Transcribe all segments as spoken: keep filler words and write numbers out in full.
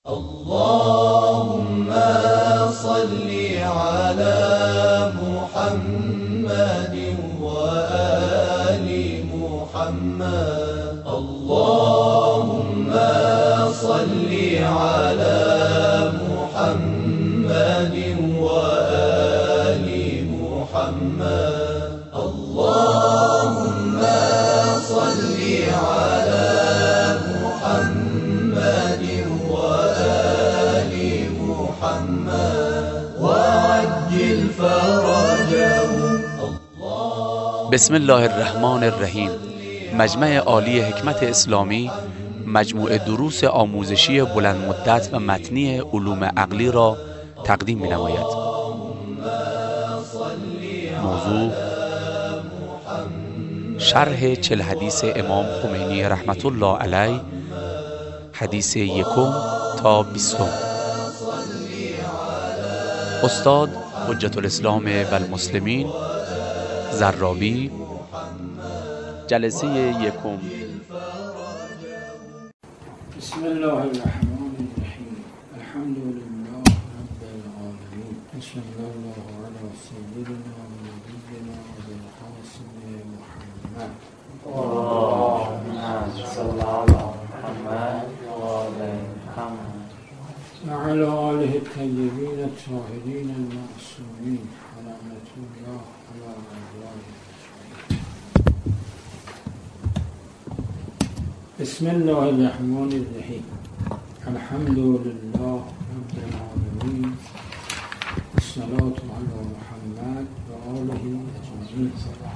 اللهم صل على محمد وآل محمد. اللهم صل على محمد وآل محمد. اللهم صل على محمد وآل محمد وعجل فرجه. بسم الله الرحمن الرحیم. مجمع عالی حکمت اسلامی مجموعه دروس آموزشی بلند مدت و متنی علوم عقلی را تقدیم می‌نماید. موضوع شرح چل حدیث امام خمینی رحمت الله علیه، حدیث یکم تا بیستم. استاد حجت الاسلام و المسلمین زرابی، جلسه یکم. بسم الله الرحمن الرحیم. الحمد لله رب العالمین. صلی الله علی سیدنا و نبینا ابی القاسم محمد. اللهم صل علی محمد و آل محمد و علی آله الطیبین الطاهرین المعصومین و لعنة الله علی اعدائهم. بسم الله الرحمن الرحیم. الحمد لله رب العالمین. الصلاة علی محمد و آله اجمعین.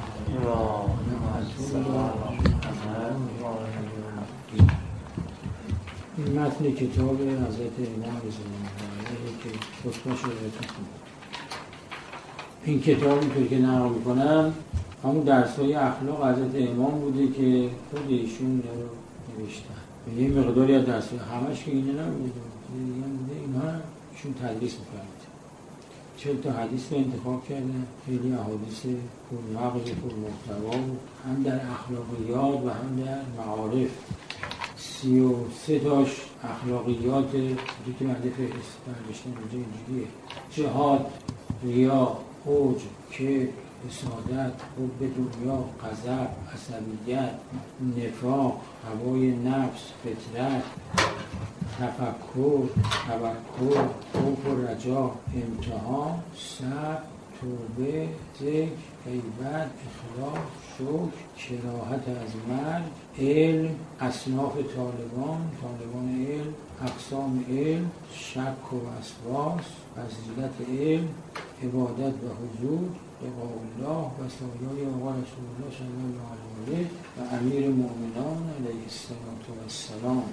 این متن کتاب حضرت امام رضا الله که خطبه شده بهتون. این کتاب اینطور که نقل میکنم همون درس‌های اخلاق حضرت امام بوده که خود ایشون رو نوشتن. یه مقداری از درس‌های همش که اینه نبوده، دیگه بوده اینها ایشون تدریس می‌کرد. چهل تا حدیث رو انتخاب کردن، خیلی احادیث پرمغز و پرمحتوا هم در اخلاقیات و هم در معارف. سی و سه تاش اخلاقیات دیگه که مده فهرست برداشتن اینجا اینجوریه: جهاد، ریا، عجب، کبر، حسادت، حب دنیا، غضب، عصبیت، نفاق، هوای نفس، فطرت، تفکر، توکل، خوف و رجا، امتحان، صبر، توبه، ذکر، غیبت، اخلاص، شکر، کراهت از مرگ، علم، اصناف طالبان، طالبان علم، اقسام علم، شک و وسواس، فضیلت علم، عبادت و حضور، لقاء الله و سایای آقا رسول الله صلی الله علیه و امیر مؤمنان علیه السلام.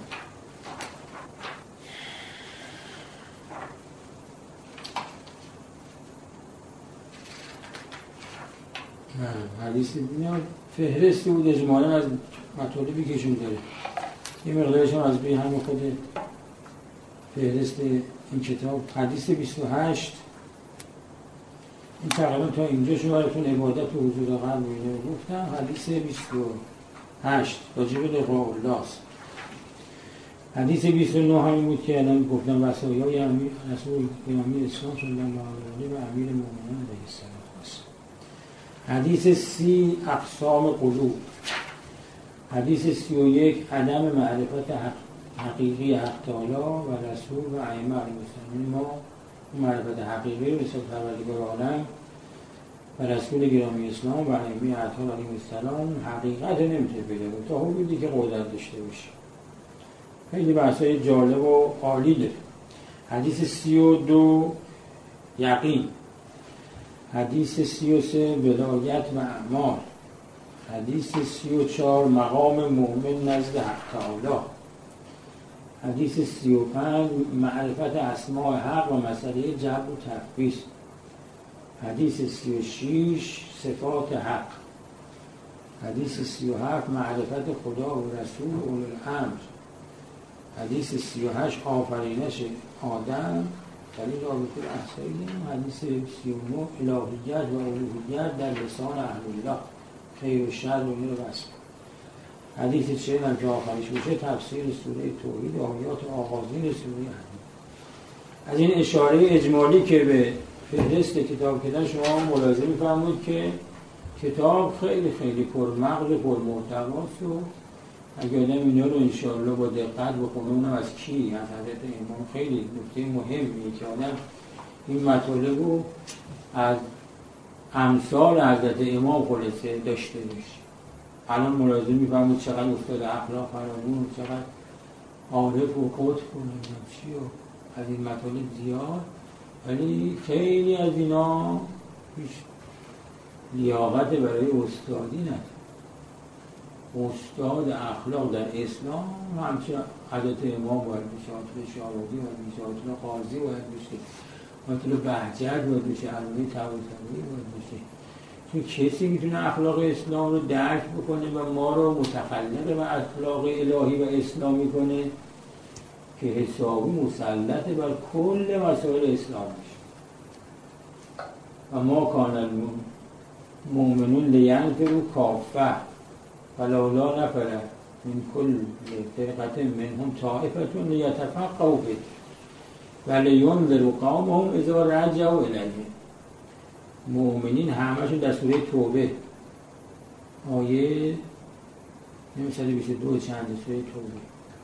حدیث دینا فهرستی بود اجمالا از مطالبی که ایشون داره. یه مقدارش هم از بین همه خود فهرست این کتاب. حدیث بیست و هشت این تقریبا تا اینجا شو براتون عبادت و حضور قلب رو گفتم. حدیث بیست و هشت راجع به لقاء الله است. حدیث بیست و نه همین بود که الان گفتم وصایای امیر رسول امیر اسلام صلی الله علیه و امیر مؤمنان علیه السلام. حدیث سی اقسام قلوب. حدیث سی و یک عدم معرفت حق حقیقی حق تعالی و رسول و ائمه علیهم السلام. ما معرفت حقیقی مثل پروردگار عالم و رسول گرامی اسلام و ائمه اطهار علیهم السلام حقیقت نمیتونه پیدا کنه تا حدودی که قدرت داشته باشه. خیلی بحثای جالب و عالی داره. حدیث سی و دو یقین. حدیث سی و سه ولایت و اعمال. حدیث سی و چهار مقام مؤمن نزد حق تعالی. حدیث سی و پنج معرفت اسماء حق و مسئله جبر و تفویض. حدیث سی و شش صفات حق. حدیث سی و هفت معرفت خدا و رسول و اولو الامر. حدیث سی و هشت آفرینش آدم در این رابطه احسایی داریم. حدیث سی و نه الهیت و الوهیت در لسان اهل الله، خیر و شر و این رو بس. حدیث چهل هم که آخرش میشه تفسیر سوره توحید، آیات آغازین سوره حدید. از این اشاره اجمالی که به فهرست کتاب کردن شما ملاحظه می‌فرمایید که کتاب خیلی خیلی پرمغز و پرمحتواست و اگه آدم اینا رو انشاءالله با دقت بخونه، اونم از کی؟ از حضرت امام. خیلی نکته مهمیه که آدم این مطالب رو از امثال حضرت امام خلاصه داشته باشه. الان ملاحظه می‌فرمایید چقدر استاد اخلاق فرامون، چقدر عارف و قطب و چی و از این مطالب زیاد، ولی خیلی از اینا هیچ لیاقت برای استادی نداره. استاد اخلاق در اسلام همچه حضرت امام باید بشه، آیت شهابی باید بشه، آیت قاضی باید بشه، آیت بهجت باید بشه، علامه طباطبایی باید بشه. چون کسی میتونه اخلاق اسلام رو درک بکنه و ما رو متخلق و اخلاق الهی و اسلامی کنه که حسابی مسلط بر کل مسائل اسلام میشه. و ما کان المؤمنون لینفروا کافة فلولا نفر من کل فرقة منهم طائفة لیتفقهوا فی ولینذروا قومهم اذا رجعوا الیه. مؤمنین همشون در سوره توبه آیه نمی‌شه بیست و دو چند سوره توبه،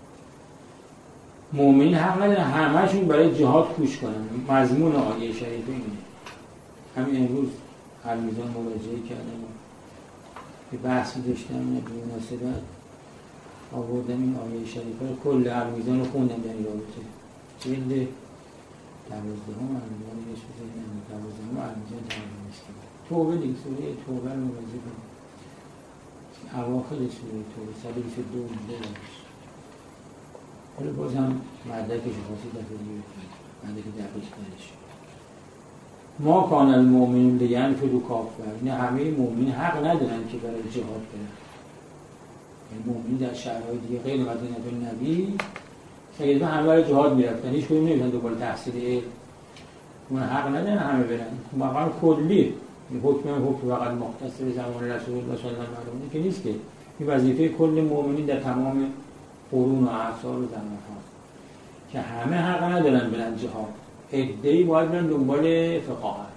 مؤمنین حق ندارن همشون برای جهاد کوش کنن. مضمون آیه شریفه اینه. همین امروز علمیزان مراجعه کردم که بحثی داشتم به مناسبت آوردم این آیه شریفه رو، کل علمیزان رو خوندم در این رابطه. جلد دوازدهم علمیزان بهش بزنیم، دوازدهم علمیزان تمام نیستیم. توبه دیگه، سوره توبه رو مراجعه کنیم، اواخر سوره توبه صد و بیست و دو بودش. حالا باز هم مدرکش خاصی دفعه دیگه مدرک دقیق درش. ما کان المؤمنون لینفروا کافة، این همه مؤمنین حق ندارن که برای جهاد برن. این مؤمنین در شهرهای دیگه غیر مدینه النبی سیدنا همه برای جهاد میرفتن، هیچ کدوم نمیتونن دوباره تحصیل علم. اون حق ندارن همه برن. مقام کلی حکم حکم فقط مختص به زمان رسول الله صلی الله علیه و آله که نیست، که این وظیفه کل مؤمنین در تمام قرون و اعصار و زمان‌ها که همه حق ندارن برن جهاد. عده‌ای باید برن دنبال فقاهت.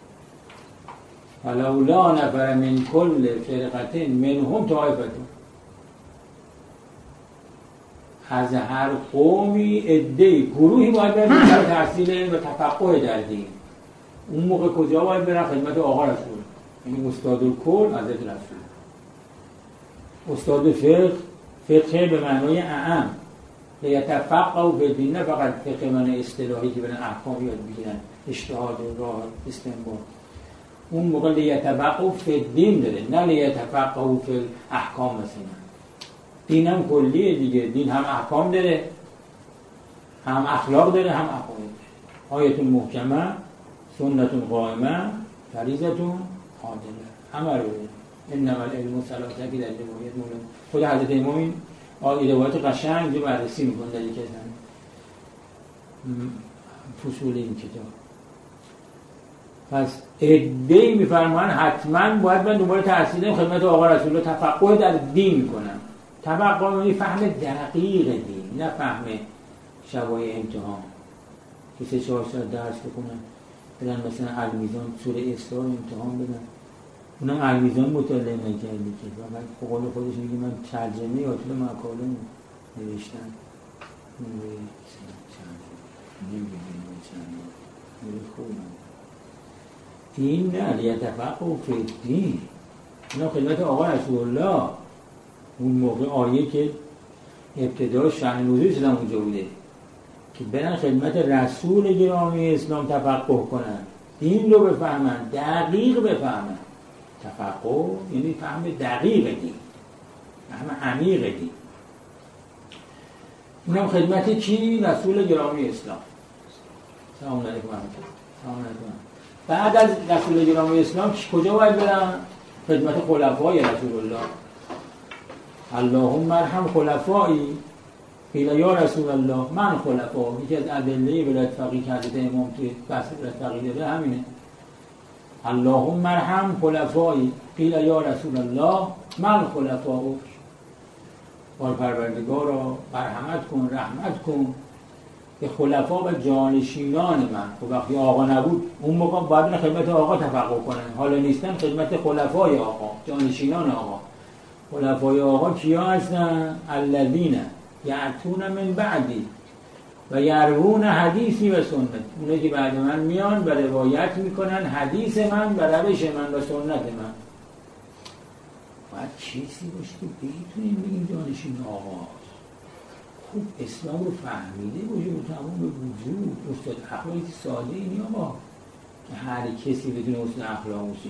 ولولا نفر من کل فرقة منهم طائفة، از هر قومی عده‌ای گروهی باید برن برای تحصیل علم و تفقه در دین. اون موقع کجا باید برن؟ خدمت آقا رسول، یعنی استاد الکل حضرت رسول. استاد فقه، فقه به معنای اعم، لیتفقهوا فی الدین، نه فقط فقه معنای اصطلاحی که برن احکام یاد بگیرن، اجتهاد و راه استنباط. اون موقع لیتفقهوا فی الدین داره، نه لیتفقهوا فی الاحکام. مثلا دین هم کلیه دیگه، دین هم احکام داره، هم اخلاق داره، هم عقاید داره. آیت محکمه، سنت قائمه، فریضه عادله، همه رو داره. انما العلم ثلاثه که در روایت مولا خود حضرت امام این آیه روایت قشنگ رو بررسی میکنه در یکی از فصول این کتاب. پس عده‌ای میفرمان حتما باید من دوباره تحصیل خدمت آقا رسول الله تفقه در دین کنم. تفقه یعنی فهم دقیق دین، نه فهم شبای امتحان که سه چهار ساعت درس بکنن بدن مثلا علمیزان سوره اسراء امتحان بدن. اونم علمیزان مطالعه نکرده که و بعد به قول خودش میگه من ترجمه آتل مقاله نوشتم نوعی چند نمیدونم چند نوعی خوبم. این نه لیتفقهوا فی الدین، اینا خدمت آقا رسول الله. اون موقع آیه که ابتدا شأن نزول اسلام اونجا بوده که برن خدمت رسول گرامی اسلام تفقه کنن، دین رو بفهمن، دقیق بفهمن. تفقه یعنی فهم دقیق دین، فهم عمیق دین. اینم خدمت کی؟ رسول گرامی اسلام. سلام علیکم و رحمت الله. سلام علیکم. بعد از رسول گرامی اسلام کجا باید برن؟ خدمت خلفای رسول الله. اللهم ارحم خلفایی. قیل یا رسول الله من خلفا. یکی از ادله ولایت فقیه که حضرت امام توی بحث ولایت فقیه داره همینه. اللهم ارحم خلفایی. قیل یا رسول الله من خلفا. بار پروردگارا مرحمت کن، رحمت کن به خلفا و جانشینان من. خب وقتی آقا نبود اون موقع باید این خدمت آقا تفقه کنن، حالا نیستن خدمت خلفای آقا، جانشینان آقا. خلفای آقا کیا هستن؟ الذین یأتون من بعدی و یروون حدیثی و سنت، اونه که بعد من میان و روایت میکنن حدیث من و روش من و سنت من. باید کسی باشه که بتونیم بگیم جانشین آقا. خوب اسلام رو فهمیده باشه و تمام وجود استاد اخلاقی ساده اینی آقا که هر کسی بدون استاد اخلاق باشه.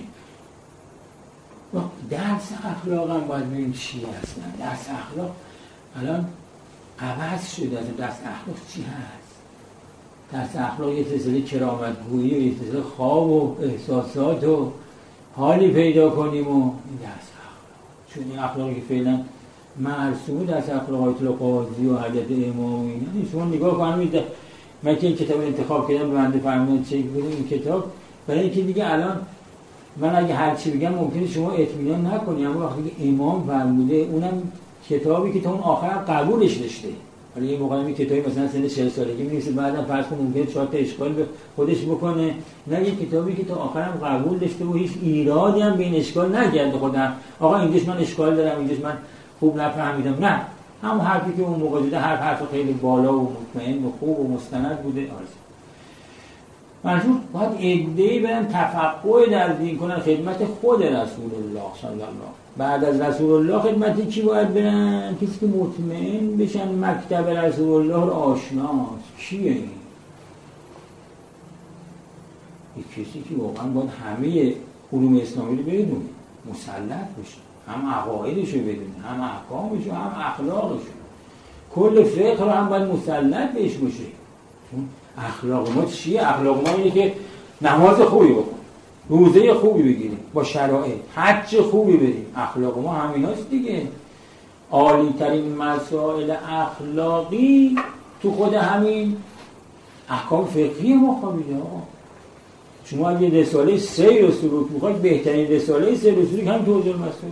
درس اخلاق هم باید ببینیم چی هستن. درس اخلاق الان عوض شده. از درس اخلاق چی هست؟ درس اخلاق یه سلسله کرامتگویی و یه سلسله خواب و احساسات و حالی پیدا کنیم و این درس اخلاق. چون این اخلاقی که فعلا مرسومه درس اخلاق آیت الله قاضی و حضرت امام و اینا، شما نگاه کنید. من که این کتاب انتخاب کردم به بنده فرمودن چک بدیم این کتاب، برای اینکه دیگه الان من اگه هر چی بگم ممکنه شما اطمینان نکنی، اما وقتی که امام فرموده اونم کتابی که تا اون آخرم قبولش داشته. حالا یه موقعی کتابی مثلا سن چهل سالگی می‌نویسه بعدم فرض کن ممکنه چهار تا اشکال به خودش بکنه، نه یه کتابی که تا آخرم قبول داشته و هیچ ایرادی هم به این اشکال نکرده. خودم آقا اینجاش من اشکال دارم، اینجاش من خوب نفهمیدم، نه همون حرفی که اون موقع دیده حرف حرف خیلی بالا و مطمئن و خوب و مستند بوده. آره منظور باید عده‌ای برن تفقه در دین کنن خدمت خود رسول الله صلی الله علیه و بعد از رسول الله خدمت کی باید برن؟ کسی که مطمئن بشن مکتب رسول الله رو آشناست. کیه این؟ یک کسی که واقعا باید همه علوم اسلامی رو بدونه، مسلط بشه، هم عقایدش رو بدونه، هم احکامش رو، هم اخلاقش رو. کل فقه رو هم باید مسلط بهش باشه. اخلاق ما چیه؟ اخلاق ما اینه که نماز خوبی بکن، روزه خوبی بگیریم با شرایط، حج خوبی بریم. اخلاق ما همیناست دیگه. عالی ترین مسائل اخلاقی تو خود همین احکام فقهی ما خوابیده. آقا شما اگه رساله سیر و سلوک میخواید، بهترین رساله سیر و سلوک هم توضیح المسائل.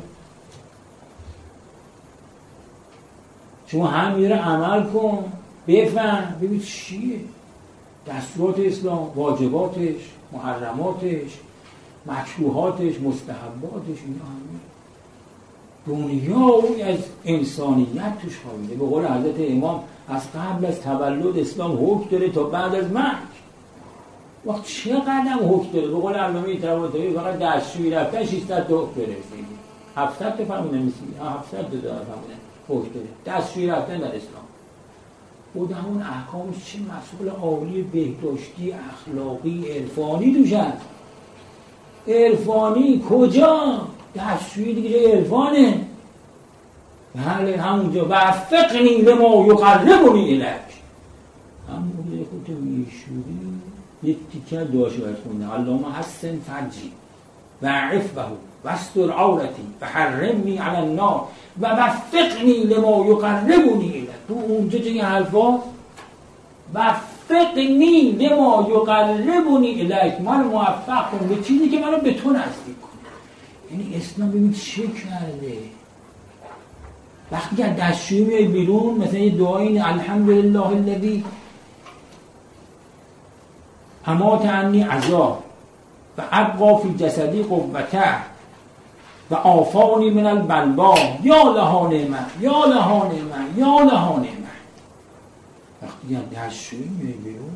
شما همین رو عمل کن، بفهم، ببین چیه دستورات اسلام، واجباتش، محرماتش، مکروهاتش، مستحباتش، اینا همه دنیایی از انسانیت توش خوابیده. به قول حضرت امام از قبل از تولد اسلام حکم داره تا بعد از مرگ. وقت چقدر هم حکم داره؟ به قول علامه طباطبایی فقط دستشویی رفتن ششصد تا حکم داره. هفتصد تا فرمودن میسی، هفتصد تا داره فرمودن حکم داره دستشویی رفتن در اسلام. خود همون احکامش چه مسئول عالی بهداشتی اخلاقی عرفانی توش هست. عرفانی کجا؟ دستشویی دیگه عرفانه. بله همونجا وفقنی لما یقربنی الیک. همون که خودتو میشوری یک تیکه دعاشو باید خونده. اللهم حسن فرجی و عفوه و استر عورتی و حرمنی علی النار و وفقنی لما یقربنی الیک. تو اونجا چه این حرفا وفقنی لما یقربنی الیک، من موفق کن به چیزی که منو به تو نزدیک کنه. یعنی اسلام ببین چه کرده. وقتی که دستشویی میای بیرون مثلا یه دعایی اینه الحمدلله الذی امات عنی عذاب و ابقا فی جسدی قوته و آفانی من البلوا یا لها نعمت یا لها نعمت یا لها نعمت. وقتی که دستشویی میای بیرون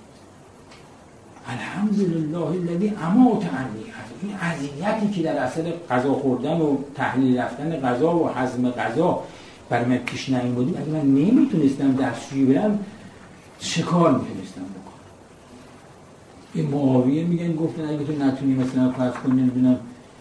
الحمدلله الذی امات عنی، این اذیتی که در اثر غذا خوردن و تحلیل رفتن غذا و هضم غذا برای من پیش نیامده، اگه من نمیتونستم دستشویی برم چه کار میتونستم بکنم؟ این معاویه میگن گفتن اگه تو نتونی مثلا فرض کن نمیدونم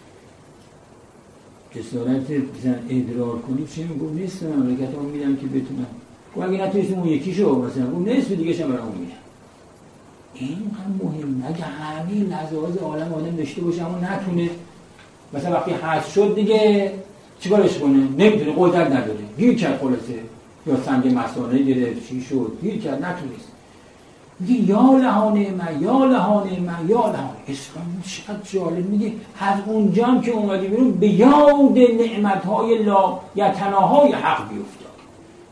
جسارت بزن ادرار کنی چه میگم نیست مملکت هم میدم که بتونم. و اگه نتونستم اون یکیشو مثلا اون نصف دیگه شم برام میدم. این هم مهم. اگه همین لحظات عالم آدم داشته باشه اما نتونه، مثلا وقتی حذف شد دیگه چیکارش کنه؟ نمیتونه، قدرت نداره، گیر کرد خلاصه، یا سنگ مثانه گرفت چی شد گیر کرد نتونست. میگه یا لهانه من یا لهانه من یا لهانه. اسلام چقدر جالب میگه از اونجا هم که اومدی بیرون به یاد نعمتهای لا یا تناهای حق بیفتاد.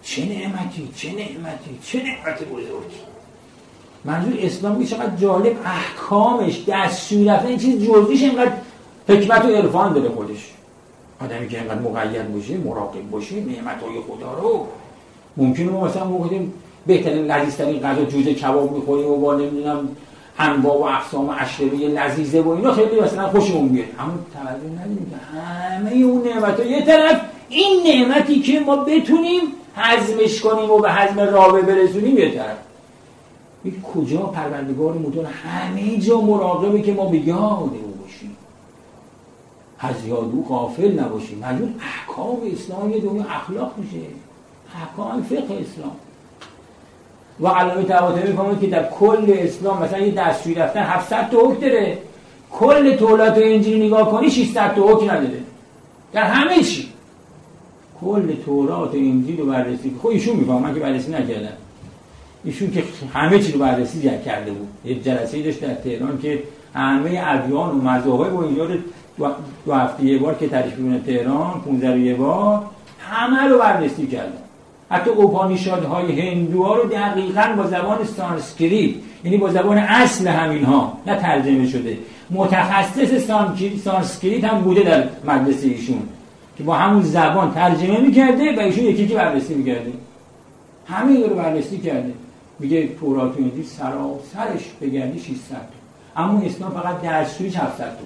چه نعمتی، چه نعمتی، چه نعمت بزرگی. منظور اسلامی چقدر جالب، احکامش، دستور رفتن این چیز جزئیش اینقدر حکمت و عرفان داره خودش. آدمی که اینقدر مقید باشه، مراقب باشه نعمت‌های خدا رو. ممکنه ما مثلا موقعیم بهترین لذیذترین غذا جوجه کباب می‌خوریم و با نمیدونم انواع و اقسام و اشربه لذیذه و اینا خیلی مثلا خوشمون میاد، اما توجه نداریم که همه اون نعمت‌ها یه طرف، این نعمتی که ما بتونیم هضمش کنیم و به هضم رابطه برسونیم یه طرف. این کجا پروردگار متعال همه جا مراقبه که ما به یاد او باشیم، از یاد او غافل نباشیم. منظور احکام اسلام یه دنیا اخلاق میشه، احکام فقه اسلام. و علامه طباطبایی میفهمه که در کل اسلام مثلا یه دستوری رفتن هفتصد تا حکم داره، کل تورات و انجیل نگاه کنی ششصد تا حکم نداره در همه چی. کل تورات و انجیل رو بررسی، خب ایشون میفهمه، من که بررسی نکردم، ایشون که همه چی رو بررسی کرده بود. یه جلسه‌ای داشت در تهران که همه ادیان و مذاهب و اینجا رو دو هفته یه بار که تشریف می‌برن تهران، پانزده یه بار همه رو بررسی کردن. حتی اوپانیشادهای هندوها رو دقیقاً با زبان سانسکریت، یعنی با زبان اصل همینها، نه ترجمه شده، متخصص سانسکریت هم بوده در مدرسه ایشون که با همون زبان ترجمه می‌کرده و ایشون یکی یکی بررسی می‌کرده. همه این رو بررسی کرده. میگه تورات و انجیل سراسرش بگردی ششصد تا، اما اسلام فقط دستوریش هفتصد تا.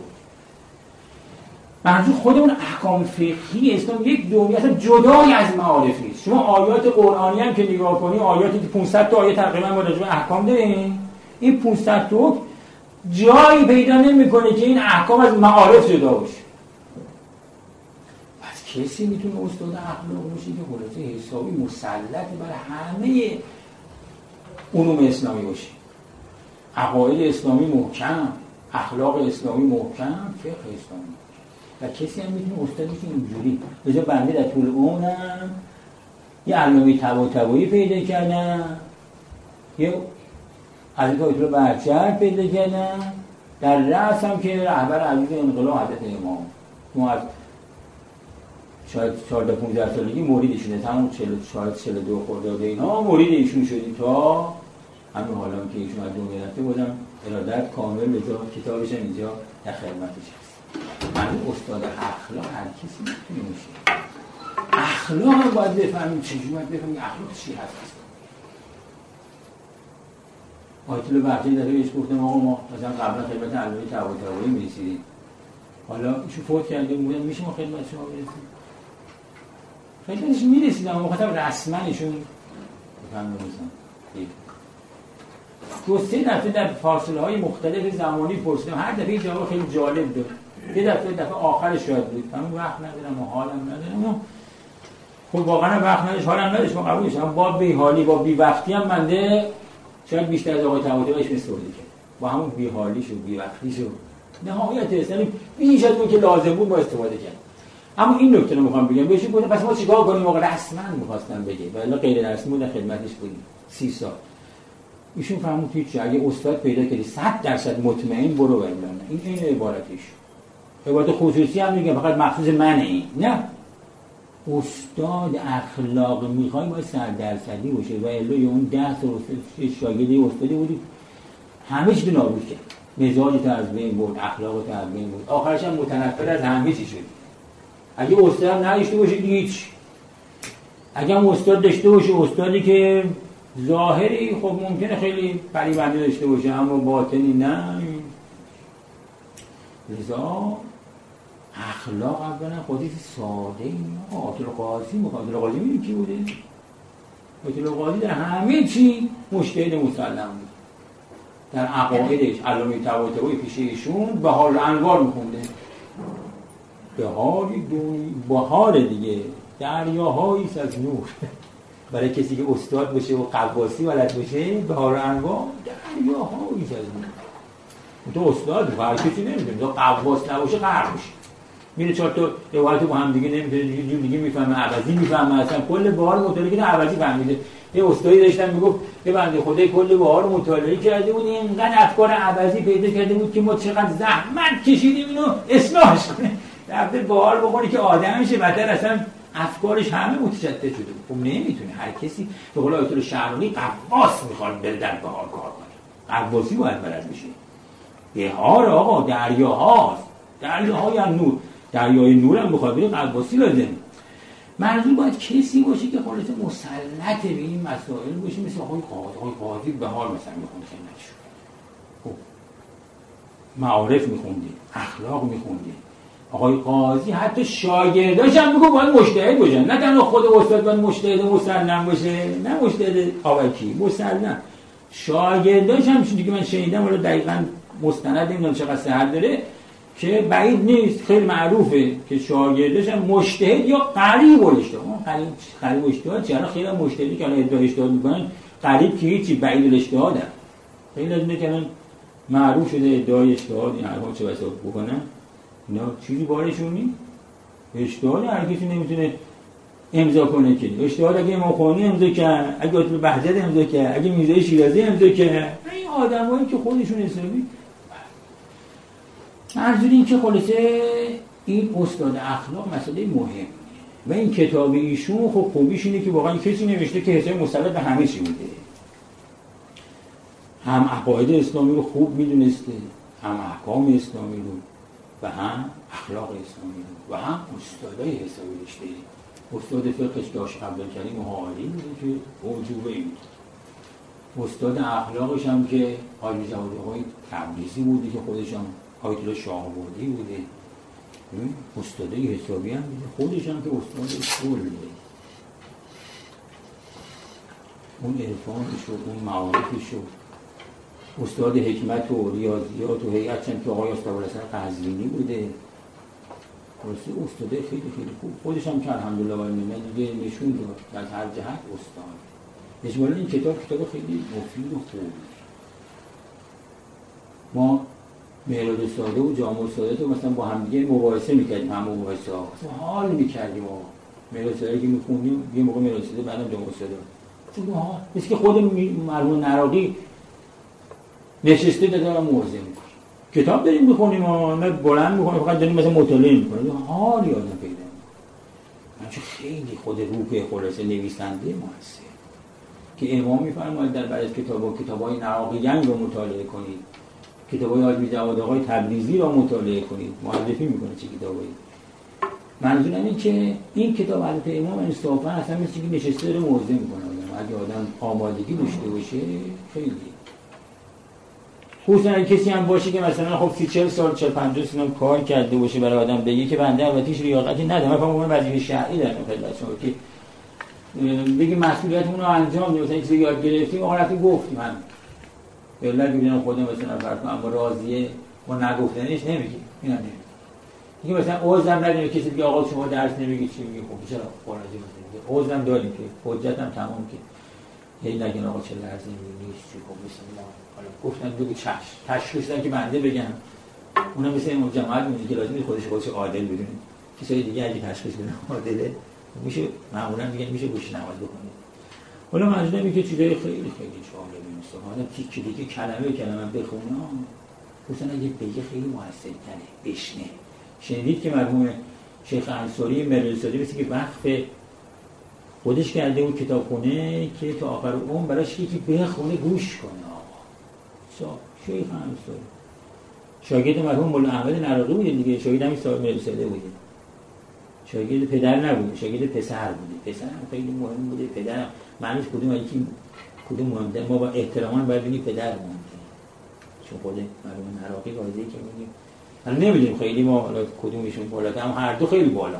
منظور خودمون احکام فقهی اسلام یک دنیا اصلا جدای از معارف نیست. شما آیات قرآنی هم که نگاه کنی، آیاتی که پانصد تا آیه تقریبا با راجع به احکام دارین، این پانصد تا جایی پیدا نمی‌کنه که این احکام از معارف جدا باشه. پس کسی میتونه استاد اخلاق باشه که خلاصه حسابی مسلط بر همه علوم اسلامی باشه. عقاید اسلامی محکم، اخلاق اسلامی محکم، فقه اسلامی. و کسی هم میتونه استاد باشه اینجوری. بجا بنده در طول عمرم یه علامه طباطبایی پیدا کردم، یه حضرت آیت الله بهجت پیدا کردم، در رأس هم که رهبر عزیز انقلاب حضرت امام، ما از شاید چهارده پانزده سالگی موریدشونه، تمام چهل چهل و دو خرداد اینا مورید ایشون شدیم تا همین حالا که ایشون از دنیا رفته بودم ارادت کامل به جا کتابش اینجا در خدمتش هست. من استاد اخلاق هر کسی میتونه باشه. اخلاق باید بفهمیم چجوری باید بفهمیم اخلاق چی هست. آیت الله بهجت داره بهش گفتم آقا ما مثلا قبلا خدمت علامه طباطبایی می‌رسیدیم، حالا ایشون فوت کرده بودن، میشه ما خدمت شما برسیم؟ خدمتش میرسیدم، اما خاطر رسما ایشون بفهم نمی‌رسن. دو سه دفعه در فاصله های مختلف زمانی پرسیدم، هر دفعه جواب خیلی جالب داد. یه دفعه دفعه آخرش شاید بود، من وقت ندارم و حالم ندارم. خب واقعا وقت نداشت، حالم نداشت، ما قبولش. اما با بی حالی با بی وقتی هم منده شاید بیشتر از آقای طباطباییش می‌سوزه کرد. با همون بی حالیش و بی وقتیش و نهایت اصلا بیش از اون که لازم بود با استفاده کرد. اما این نکته رو می‌خوام بگم، بهش گفتم پس ما چیکار کنیم؟ موقع رسما می‌خواستم بگم ولی غیر رسمی بود، خدمتش بودیم سی سال. ایشون فهمید هیچ، اگه استاد پیدا کردی صد درصد مطمئن برو بریم. این این عبارتش. عبارت خصوصی هم میگم، فقط مخصوص منه این. نه. استاد اخلاق میخوای باید صد درصدی باشه و الا اون ده سال شاگردی استادی بودی همه چی نابود کرد. مزاجت از بین برد، اخلاقت از بین برد. آخرش هم متنفر از همه چی شد. اگه استاد نداشته باشه هیچ. اگه هم استاد داشته باشه، استادی که ظاهری خب ممکنه خیلی پریبنده داشته باشه اما باطنی نه. لذا اخلاق اولا خودی ساده اینا. آیت الله قاضی مخاطر آیت الله قاضی می‌دونی کی بوده؟ آیت الله قاضی در همه چی مجتهد مسلم بود. در عقایدش علامه طباطبایی پیش ایشون بهار انوار می‌خونده. بهار دونی بهار دیگه دریاهایی از نور. برای کسی که استاد باشه و قواسی بلد باشه بهار انوار دریاهایی از نور. تو استاد بود، هر کسی نمی‌دونه، تو قواس نباشه غرق میشه. میره چهار تا روایت با هم دیگه نمی‌تونه دیگه دیگه میفهمه، عوضی میفهمه، اصلا کل بهار مطالعه کنه عوضی فهمیده. یه استادی داشتن میگفت یه بنده خدای کل بهار مطالعه کرده بود، اینقدر افکار عوضی پیدا کرده بود که ما چقدر زحمت کشیدیم اینو اصلاحش کنه. رفته بهار بخونه که آدم میشه، بعد اصلا افکارش همه متشتت شده. خب نمیتونه هر کسی به قول آیت الله شعرانی غواص میخواد بره در بهار کار کنه. غواصی باید بلد بشه. بهار آقا دریاهاست، دریاهای هم نور، دریای نور هم بخواد بره غواصی لازم. منظور باید کسی باشه که خالص مسلط به این مسائل باشه، مثل آقای قاضی. آقای قاضی بهار مثلا میخونده خیلی شد. خب معارف میخونده، اخلاق میخونده. آقای قاضی حتی شاگرداش هم میگه باید مجتهد باشن، نه تنها خود استاد باید مجتهد مسلم باشه، نه مجتهد آوکی مسلم، شاگرداش هم چون که من شنیدم ولی دقیقاً مستند نمیدونم چقدر صحت داره که بعید نیست، خیلی معروفه که شاگرداش هم مجتهد یا قریب اجتهاد. قریب قریب اجتهاد چرا خیلی مجتهدی که الان ادعای اجتهاد میکنن، قریب که هیچی، بعید الاجتهاد هم خیلی از اینه که الان معروف شده ادعای اجتهاد این حرفا چه بسا بکنن، اینا چیزی بارشون نیست. اجتهاد هر کسی نمیتونه امضا کنه که اجتهاد اگه امام خمینی امضا کرد، اگه آیت الله بهجت امضا کرد، اگه میرزا شیرازی امضا کرد، این آدمایی که خودشون حسابی. منظور این که خلاصه این استاد اخلاق مسئله مهمه و این کتاب ایشون خب خوبیش اینه که واقعا کسی نوشته که حساب مسلط به همه چی بوده، هم عقاید اسلامی رو خوب میدونسته، هم احکام اسلامی رو و هم اخلاق اسلامی رو و هم استادای حسابی رشته. استاد فقهش داشت عبدالکریم حائری بوده که موجوبه بود. استاد اخلاقش هم که حاجی جواد آقای تبریزی بوده که خودش هم آیت الله شاه‌آبادی بوده. استادای حسابی هم بوده، خودش هم که استاد اصول بوده. اون عرفانش و اون معارفش و استاد حکمت و ریاضیات و هیئت هم که آقای استادالحسن قزوینی بوده. خلاصه استاده خیلی خیلی خوب. خودش هم که الحمدلله و المنه دیگه نشون داد که از هر جهت استاد. اجمالا این کتاب کتاب خیلی مفید و خوب. ما مهراد ساده و جامع ساده تو مثلا با هم دیگه مباحثه میکردیم، هم مباحثه ها حال میکردیم. مهراد ساده که میخوندیم یه موقع مهراد ساده بعدم جامع ساده چون ها مثل که خود مرحوم نراقی نشسته داره موعظه میکنه، کتاب داریم میخونیم و نه بلند میکنیم، فقط داریم مثلا مطالعه میکنیم، حالی آدم پیدا میکنه. چون خیلی خود روح خلاصه نویسنده موثر که امام میفرماید در بعضی از کتاب‌ها کتاب‌های نراقیان رو مطالعه کنید، کتاب‌های حاجی جواد آقای تبریزی رو مطالعه کنید. معرفی میکنه چه کتابایی. منظورم اینه که این کتاب حضرت امام انصافا اصلا مثل که نشسته داره موعظه میکنه. اگه آدم آمادگی داشته باشه خیلی، خصوصا اگه کسی هم باشه که مثلا خب سی چهل سال چهل پنجاه سال کار کرده باشه برای آدم بگه که بنده البته هیچ لیاقتی ندارم، من فهمم وظیفه شرعی دارم خدمت شما که بگی مسئولیتمون رو انجام بدیم، مثلا چیزی یاد گرفتیم آقا رفتیم گفتیم من الا که ببینم خودم مثلا فرض کنم اما راضیه ما نگفتنش نمیگیم، اینا نمیگیم. دیگه مثلا عذرم نداریم کسی دیگه آقا شما درس نمیگی چی میگی، خب چرا خارجی مثلا عذرم داریم که حجتم تمام که هی نگین آقا چه لازم نیست چی خب بسم الله حالا گفتن بگو چش تشخیص دادن که بنده بگم، اونم مثل امام جماعت میگه که لازم خودش خودش عادل بدونه، کسای دیگه اگه تشخیص بدن عادله میشه معمولا دیگه میشه گوش نماز بکنه. حالا منظورم اینه که چیزای خیلی خیلی جالبه مثلا حالا تیک دیگه کلمه کلمه بخونه مثلا اگه بگه خیلی موثرتره بشنه. شنیدید که مرحوم شیخ انصاری مرزادی مثل که وقف خودش کرده اون کتابخونه که تا آخر عمر براش یکی بخونه گوش کنه. آقا شیخ انصاری شاگرد مرحوم مولا احمد نراقی بوده دیگه، شاگرد همین صاحب مرزاده بوده، شاگرد پدر نبوده، شاگرد پسر بوده. پسر هم خیلی مهم بوده، پدر معنیش کدوم یکی کدوم مهمتر، ما با احترامان باید بگیم پدر مهمتر، چون خود مرحوم نراقی قاضی که میگیم حالا نمیدونیم خیلی ما حالا کدومشون بالاتر، هم هر دو خیلی بالا.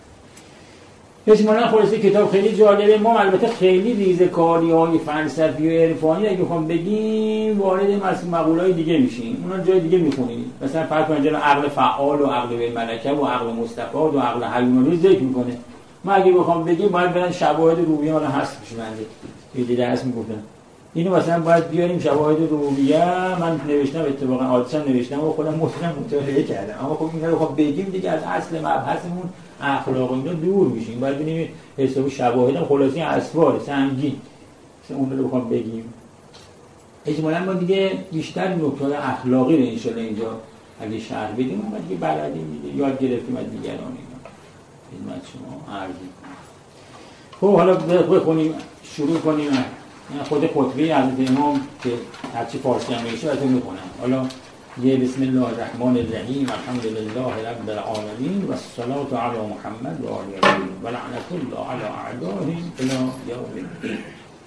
اجمالا خلاصه کتاب خیلی جالبه. ما البته خیلی ریزه‌کاری‌های فلسفی و عرفانی اگه بخوام بگیم وارد مقوله‌های دیگه میشیم، اونا جای دیگه میخونیم. مثلا فرض کنید عقل فعال و عقل بالملکه و عقل مستفاد و عقل حیون رو ذکر میکنه. ما اگه بخوام بگیم باید برن شواهد روحیه حالا هست میشه بنده یه درس میگفتن اینو مثلا باید بیاریم شواهد روحیه. من نوشتم اتفاقا حادثه نوشتم و خودم مطمئن مطالعه کردم، اما خب اینا رو خب بگیم دیگه از اصل مبحثمون اخلاق اینا دور میشیم. باید ببینیم حساب شواهد خلاصی اسوار سنگین مثلا اون رو بخوام بگیم. اجمالاً ما دیگه بیشتر نکات اخلاقی رو ان شاء الله اینجا اگه شرح بدیم ما دیگه بلدیم دیگه یاد گرفتیم از دیگران اینا. خدمت شما عرض می‌کنم. خب حالا بخونیم، شروع کنیم. خود خطبه حضرت امام که هرچی فارسی هم میشه براتون میخونم. حالا یه بسم الله الرحمن الرحیم الحمد لله رب العالمین و الصلاة علی محمد و آله الطاهرین و لعنت الله علی اعدائهم الی یوم الدین.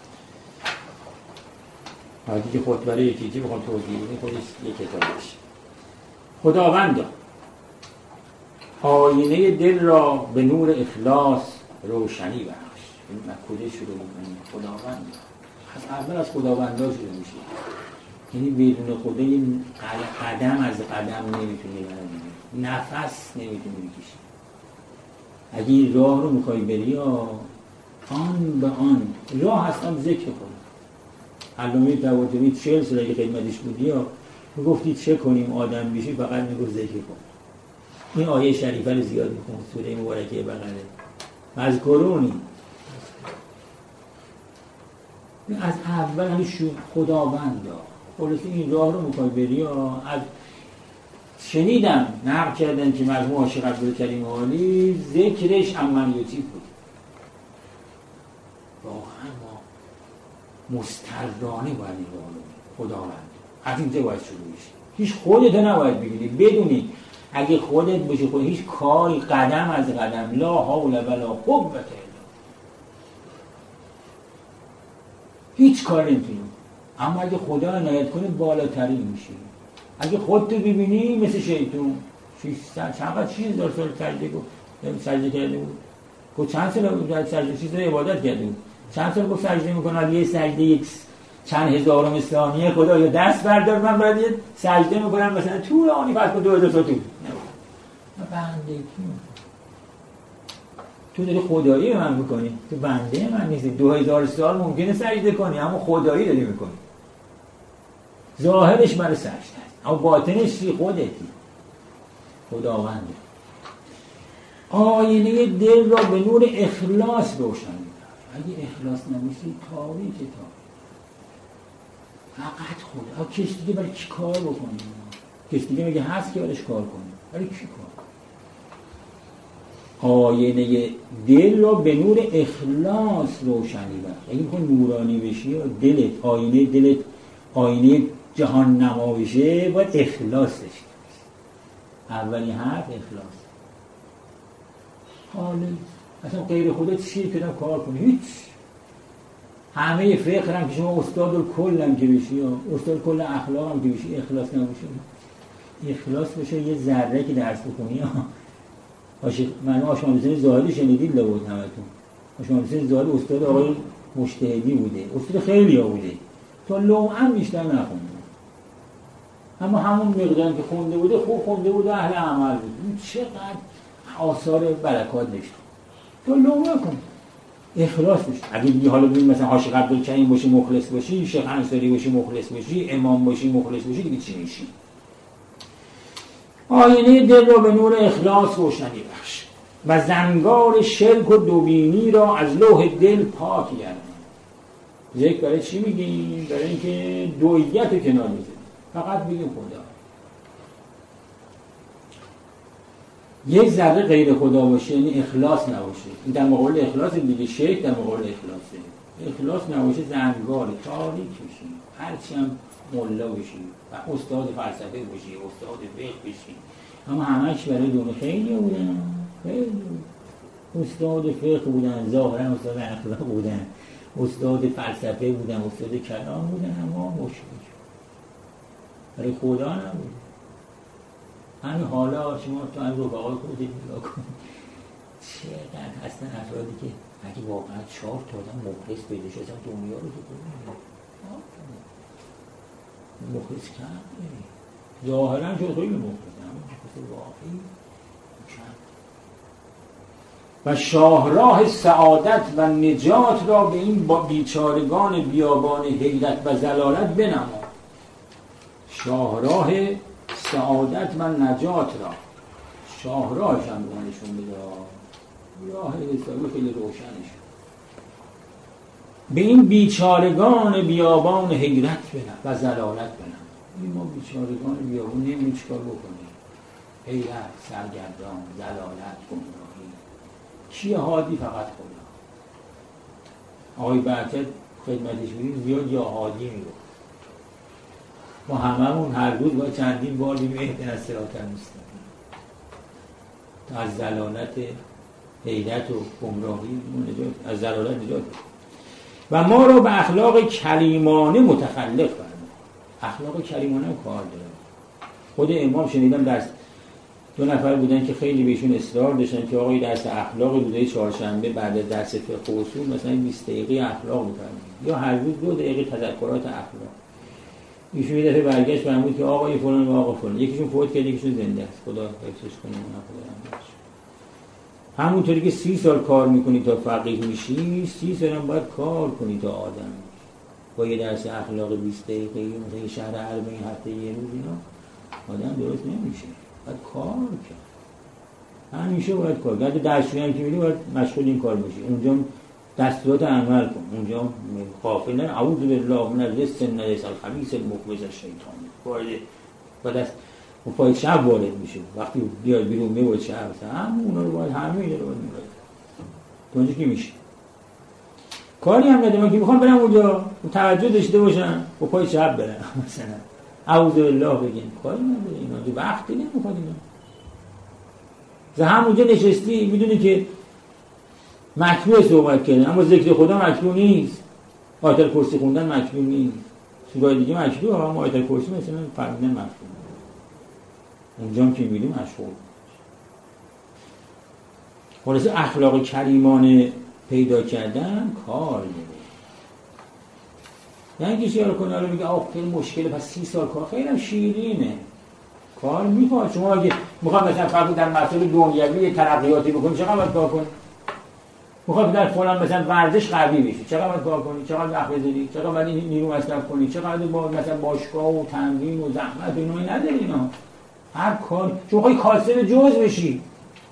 حالا دیگه خطبه رو یکی یکی بخوام توضیح بدم، خودش یک کتابش. خداوندا آینه دل را به نور اخلاص روشنی بخش. این مکوده شروع میکنیم. خداوند از اول از خداوندا شروع میشه، یعنی بدون خدا این قدم از قدم نمیتونی بری، نفس نمیتونی بکشی. اگه این راه رو میخوای بری آن به آن راه هستم ذکر کن. علامه طباطبایی چهل سال اگه خدمتش بودی یا میگفتی چه کنیم آدم بشی، فقط میگفت ذکر کن. این آیه شریفه رو زیاد میخون، سوره مبارکه بقره مذکورونی. از اول همین شو خداوندا خلاصه این راه رو میخوای بری. از شنیدم نقل کردن که مرحوم عاشق عبدالکریم عالی ذکرش عملیاتی بود. واقعا ما مسترانه باید این راه رو خداوند از اینجا باید شروع بشی. هیچ خودت نباید بگیری، بدونی اگه خودت باشی خود هیچ کاری قدم از قدم لا حول ولا قوة الا هیچ کار نمیتونی. اما اگه خدا عنایت کنه بالاترین میشی. اگه خودتو ببینی مثل شیطان شیصد چقدر چیز هزار سال سجده گفت سجده کرده بود. گفت چند سال بود سجده چیز رو عبادت کرده بود. چند سال گفت سجده میکنم یه سجده یک چند هزارم ثانیه خدا یا دست بردار من باید یه سجده میکنم مثلا طول آنی فرض کن دو هزار سال طول. نه بنده کیم؟ تو داری خدایی من میکنی، تو بنده من نیستی. دو هزار سال ممکنه سجده کنی اما خدایی داری میکنی. ظاهرش برای سجده است اما باطنش چی؟ خودتی. خداونده آینه دل را به نور اخلاص روشن می‌کنه. اگه اخلاص نمیشی تاریک تاریک فقط خدا. کسی دیگه برای چی کار بکنی؟ کسی دیگه میگه هست که برایش کار کنی، برای چی کار؟ آینه دل را به نور اخلاص روشنی بخش. اگه میخوای نورانی بشی دلت آینه دلت آینه جهان نما بشه باید اخلاص داشته باشی. اولی حرف اخلاص. حالا اصلا غیر خدا چی کردم کار کنی؟ هیچ. همه فقه هم که شما استاد الکل هم که بشی، استاد کل اخلاق هم که بشی، اخلاص نباشه. اخلاص باشه یه ذره که درس بخونی. من آشمانسین زاهدی شنیدید لابد همتون. آشمانسین زاهد استاد آقای مجتهدی بوده، استاد خیلی ها بوده، تا لومعن بیشتر نخونده، اما همون مقدار که خونده بوده خوب خونده بوده، اهل عمل بود. این چقدر آثار برکات داشت. تا لومعن کن اخلاص داشت. اگه دیگه حالا ببین مثلا عاشق عبدالکریم باشی مخلص باشی، شیخ انصاری باشی مخلص باشی، امام باشی مخلص باشی، دیگه چی میشی؟ آینه دل را به نور اخلاص روشنی بخش و زنگار شرک و دوبینی را از لوح دل پاک گردان. ذکر برای چی میگیم؟ برای اینکه دویت رو کنار میذاریم، فقط بگیم خدا. یک ذره غیر خدا باشه یعنی اخلاص نباشه. این در مقابل اخلاص دیگه، شرک در مقابل اخلاصه. اخلاص نباشه زنگار تاریک میشی. هرچی هم ملا بشی و استاد فلسفه بشی، استاد فقه بشی، اما همش برای دونه خیلی بودن، خیلی استاد فقه بودن، ظاهرا استاد اخلاق بودن، استاد فلسفه بودن، استاد کلام بودن، اما مشکل برای خدا نبود. همین حالا شما تو این رفقای خودت نگاه کنید چقدر هستن افرادی که اگه واقعا چهار تا آدم مخلص پیدا شدن دنیا رو تو کنید مخلص کم نمی ظاهرا شد خیلی مخلص اما مخلص واقعی کم. و شاهراه سعادت و نجات را به این بیچارگان بیابان حیرت و ضلالت بنما. شاهراه سعادت و نجات را، شاهراهش هم بهشون بده، راه حسابی خیلی روشنش، به این بیچارگان بیابان حیرت بنم و ضلالت بنم. این ما بیچارگان بیابان نمیدونیم چیکار بکنیم. حیرت، سرگردان، ضلالت، گمراهی، کیه هادی؟ فقط خدا. آقای بهجت خدمتش میدیم زیاد یا هادی میگو. ما هممون هر روز با چندین بار بیم اهدنا الصراط المستقیم تا از ضلالت حیرت و گمراهی نجات، از ضلالت نجات و ما رو به اخلاق کریمانه متخلق فرمود. اخلاق کریمانه هم کار داره. خود امام شنیدم درس دو نفر بودن که خیلی بهشون اصرار داشتن که آقای درس اخلاق روزهای چهارشنبه بعد از درس فقه و اصول مثلا بیست دقیقه اخلاق بفرمایید یا هر روز دو دقیقه تذکرات اخلاق. ایشون یه دفعه برگشت فرمود که آقای فلان و آقا فلان، یکیشون فوت کرد یکیشون زنده است، خدا حفظش کنه اونا خدا رحمتش. همونطوری که سی سال کار میکنی تا فقیه میشی، سی سال هم باید کار کنی تا آدم میشی. با یه درس اخلاق بیست دقیقه مثلا شهر اربعین هفته یه روز اینا آدم درست نمیشه. باید کار کرد. همیشه باید کار. بعد درسوی هم که میری باید مشغول این کار باشی. اونجا دستورات عمل کن. اونجا غافل نه. اعوذ بالله من الرجس النجس الخبیث المخبث الشیطان. وارد بعد از و پای شب وارد میشه. وقتی بیاد بیرون میواد شب هم اونا رو باید همه اینا رو باید میرد. تو اونجا کی میشه؟ کاری هم نده. من که میخوام برم اونجا توجه داشته باشم و پای شب برم مثلا اعوذ بالله بگیم کاری نداره. اینا تو وقتی نمیخواد اینا. ز همونجا نشستی میدونی که مکروه صحبت کردن اما ذکر خدا مکروه نیست. آیت الکرسی خوندن مکروه نیست. سورای دیگه مکروه اما آیت الکرسی مثلا فرمودن مکروه. اونجا هم که می‌بینیم مشغول. خلاصه اخلاق کریمانه پیدا کردن کار داره. یعنی کسی رو کنه رو میگه آخ خیلی مشکله پس سی سال کار خیلی هم شیرینه. کار می‌کنه. شما اگه می‌خواد مثلا فقط در مسائل دنیوی ترقیاتی بکنی چقدر باید کار کنی؟ می‌خواد در فلان مثلا ورزش قوی بشی چقدر باید کار کنی؟ چقدر وقت بذاری؟ چقدر باید نیرو مصرف کنی؟ چقدر باید مثلا باشگاه و تمرین و زحمت و اینا نداری اینا. هر کار شما خواهی کاسب جز بشی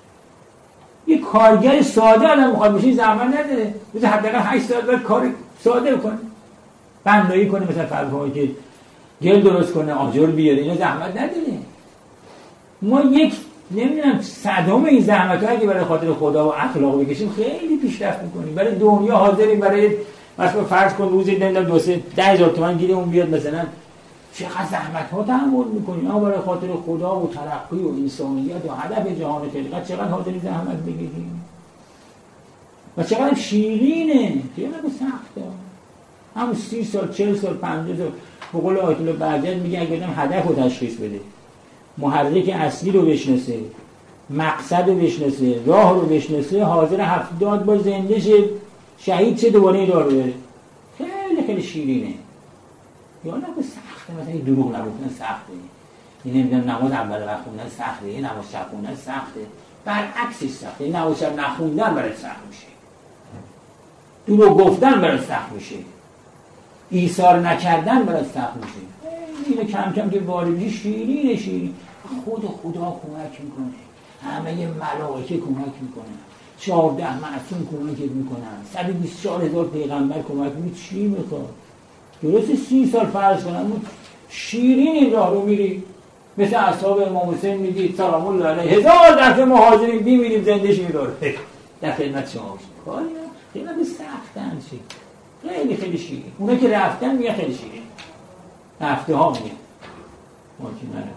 یه کارگر ساده آدم میخواد بشی زحمت نداره. مثلا حداقل هشت ساعت باید کار ساده بکنه. بندایی کنه مثلا فرض که گل درست کنه آجر بیاره اینا زحمت نداره. ما یک نمیدونم صدام این زحمت‌ها اگه برای خاطر خدا و اخلاق بکشیم خیلی پیشرفت می‌کنیم. برای دنیا حاضریم برای مثلا فرض کن روزی نمیدونم دو سه ده هزار تومان گیره اون بیاد مثلا چقدر زحمت‌ها تحمل می‌کنیم. اما برای خاطر خدا و ترقی و انسانیت و هدف جهان خلقت چقدر حاضریم زحمت بکشیم. و چقدر شیرینه. چقدر سخته. همون سی سال چهل سال پنجاه سال به قول آیت الله بهجت میگه اگه آدم هدف رو تشخیص بده محرک اصلی رو بشناسه مقصد رو بشناسه راه رو بشناسه حاضر هفتاد بار زنده شه شهید چه دوباره این راه رو بره. خیلی خیلی شیرینه. یا نه که سخته. مثلا این دروغ نگفتن سخته. این نمیدونم نماز اول وقت خوندن سخته. این نماز شب خوندن سخته. برعکسش سخته. این نماز شب نخوندن برای سخت میشه. دروغ گفتن برای سخت میشه. ایثار نکردن برای سخت میشه. اینو کم کم که وارد میشه شیرین شیرین. خود خدا کمک میکنه. همه ملائکه کمک میکنن. چهارده معصوم کمک میکنن. صد و بیست و چهار هزار پیغمبر کمک میکنن. چی میخواد؟ درسته سی سال فرض کنن شیرین این راه رو میری مثل اصحاب امام حسین میگی سلام الله علیه هزار دفعه مهاجرین بیمیریم زنده شیم داره در خدمت شما باشیم. کاری خیلی سختن چی خیلی خیلی شیرین. اونا که رفتن میگه خیلی شیرین. رفته ها میگه ما که نره.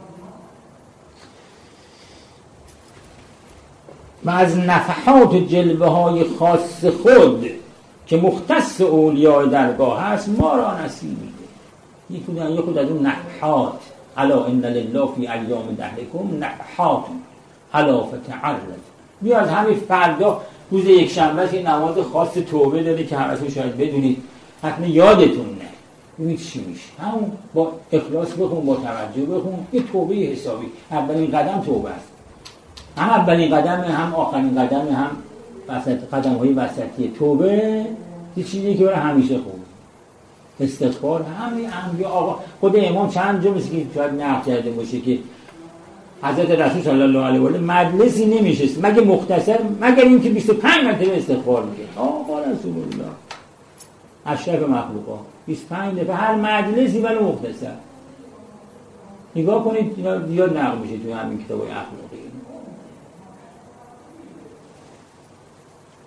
و از نفحات جلوه های خاص خود که مختص اولیاء درگاه هست ما را نصیب میده. یک خود یک خود از اون نفحات الا ان لله فی ایام دهرکم نفحات الا فتعرض. بیا از همین فردا روز یک شنبه که نماز خاص توبه داره که همتون شاید بدونید حتما یادتون نه. ببین چی میشه. همون با اخلاص بخون با توجه بخون یه توبه حسابی. اولین قدم توبه است. هم اولین قدم هم آخرین قدم هم وسط قدم های وسطی. توبه یه چیزی که برای همیشه خوبه. استغفار همه انبیا آقا خود امام چند جا مثل که شاید نقل کرده باشه که حضرت رسول صلی الله علیه و آله مجلسی نمیشست مگه مختصر مگر اینکه بیست و پنج مرتبه استغفار میکرد. آقا رسول الله اشرف مخلوقات بیست و پنج دفعه هر مجلسی ولی مختصر. نگاه کنید یاد نقل میشه توی همین کتابای اخلاقی.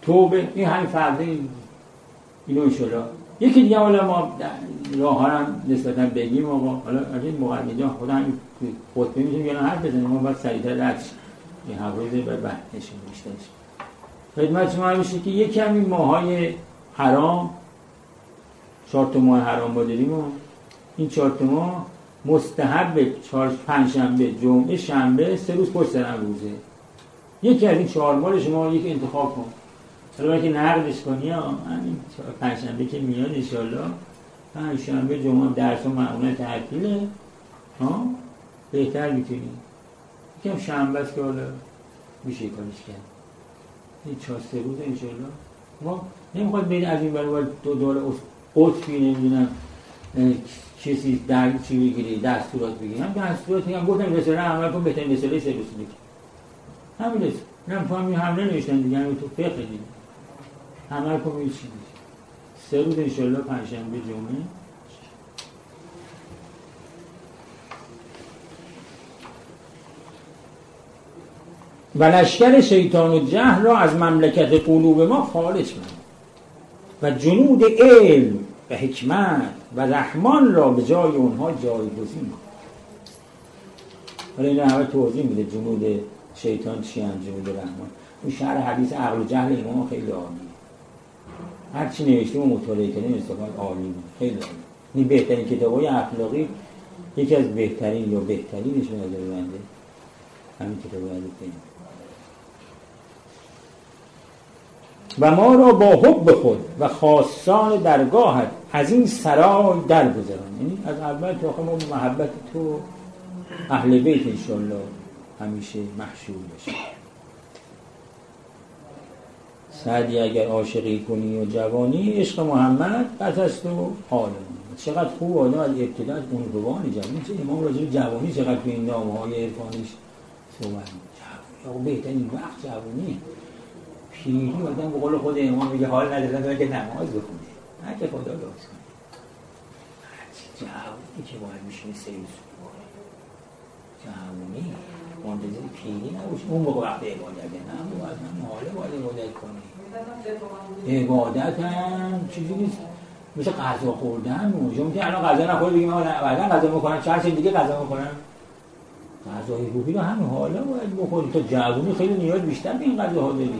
توبه این همین فرده اینو انشالله یکی دیگه حالا ما راه ها هم نسبتا بگیم آقا حالا از این مقدمه خدا همین خطبه میتونیم یا حرف بزنیم ما باید سریعتر رد شیم این حوایزه باید بحثشیم بیشترش خدمت شما همیشه که یکی همین ماهای حرام چهار تا ماه حرام ما داریم و این چهار تا ماه مستحب پنجشنبه جمعه شنبه سه روز پشت سر هم روزه یکی از این چهار ماه شما یکی انتخاب کن حالا که نقدش کنی همین پنجشنبه که میاد انشالله پنجشنبه جمعه درس و معمولا تعطیله ها بهتر میتونی یکم شنبه است که حالا میشه کارش کرد این چهار سه روز انشالله ما نمیخواد بین از این برای دو دور قطبی نمیدونم کسی در چی بگیری دستورات بگیری هم دستورات میگم گفتم رساله عمل کن بهترین رساله سه روز بگیر همین است نم فهمی حمله نوشتن دیگه همین تو فقه دیگه عمل کن این چی میشه سه روز انشالله پنجشنبه جمعه و لشکر شیطان و جهل را از مملکت قلوب ما خارج کنیم و جنود علم و حکمت و رحمان را به جای اونها جایگزین کنیم. حالا این همه توضیح میده جنود شیطان چی هم جنود رحمان. اون شرح حدیث عقل و جهل امام خیلی عالیه. هر چی نوشتیم و مطالعه کردیم استفاده عالی خیلی عالی. این بهترین کتابای اخلاقی یکی از بهترین یا بهترینش به نظر بنده همین کتابای اخلاقی. و ما را با حب خود و خاصان درگاهت از این سرای درگذران. یعنی از اول تا آخر ما محبت تو اهل بیت انشالله همیشه محشور بشه. سعدی اگر عاشقی کنی و جوانی عشق محمد قط است و حال چقدر خوب آدم از ابتدا اون روانی جوانی چه امام راجع جوانی چقدر تو این نامه‌های عرفانیش صحبت جوانی بهترین وقت جوانی پیری آدم به قول خود امام میگه حال ندارن که نماز بخونه نه که خدا راز کنه هرچی جوانی که باید میشینه سه روز جوانی منتظر پیری نباشه اون موقع وقت عبادته نه باید هم حاله باید عبادت کنی عبادت هم چیزی نیست مثل غذا خوردن شما میگه الان غذا نخوری بگی من بعدا غذا میکنم چند سال دیگه غذا میکنم غذای روحی رو همین حالا باید بخوری تا جوانی خیلی نیاز بیشتر به این غذاها داری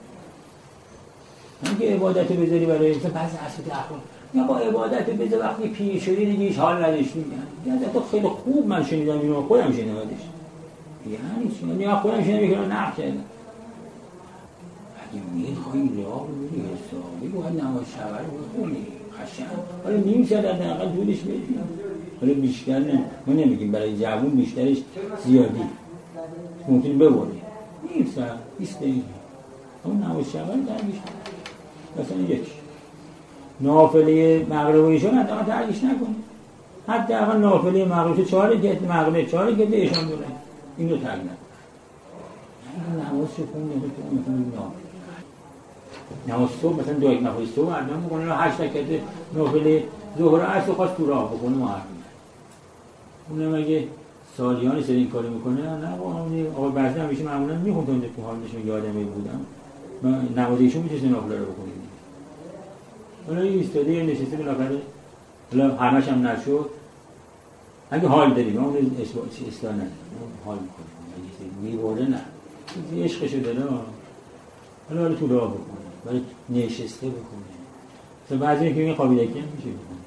نه که عبادت بذاری برای مثلا بعضی اساس اخلاق یا با عبادت بذار وقتی پیر شدی دیگه هیچ حال نداشتی میگن یا تو خیلی خوب من شنیدم اینو خودم شنیدمش یعنی چی من خودم شنیدم که نه کردم اگه میخوای راه رو بری حسابی باید نماز شب رو بخونی قشنگ حالا نیم ساعت حداقل طولش بدی حالا بیشتر نه ما نمیگیم برای جوون بیشترش زیادی ممکن ببری نیم ساعت بیست دقیقه اون نماز شب رو درگیش مثلا یک نافله مغرب و عشا حداقل درگیش نکنی حداقل نافله مغرب چهار رکعت مغرب چهار رکعت عشا داره اینو ترک نکن نماز رو خون نمیتونی نماز صبح مثلا دو یک نفر صبح اردام میکنه هشت رکعت نافله ظهر و عصر خواست تو راه بکنه محرم اونم اگه سالیان سر این کاری میکنه نه آقا بعضی همیشه معمولا میخوندن تو حالش یادم بودم نمازشون میتونست نافله رو بکنه حالا این ایستاده نشسته بالاخره حالا همش هم نشد اگه حال داریم اون اصلاح نداریم حال میکنیم میبوره نه چیزی عشقشو داره حالا حالا تو راه بکنه ولی نشسته بکنه مثلا بعضی که این قابلیتی هم میشه بکنه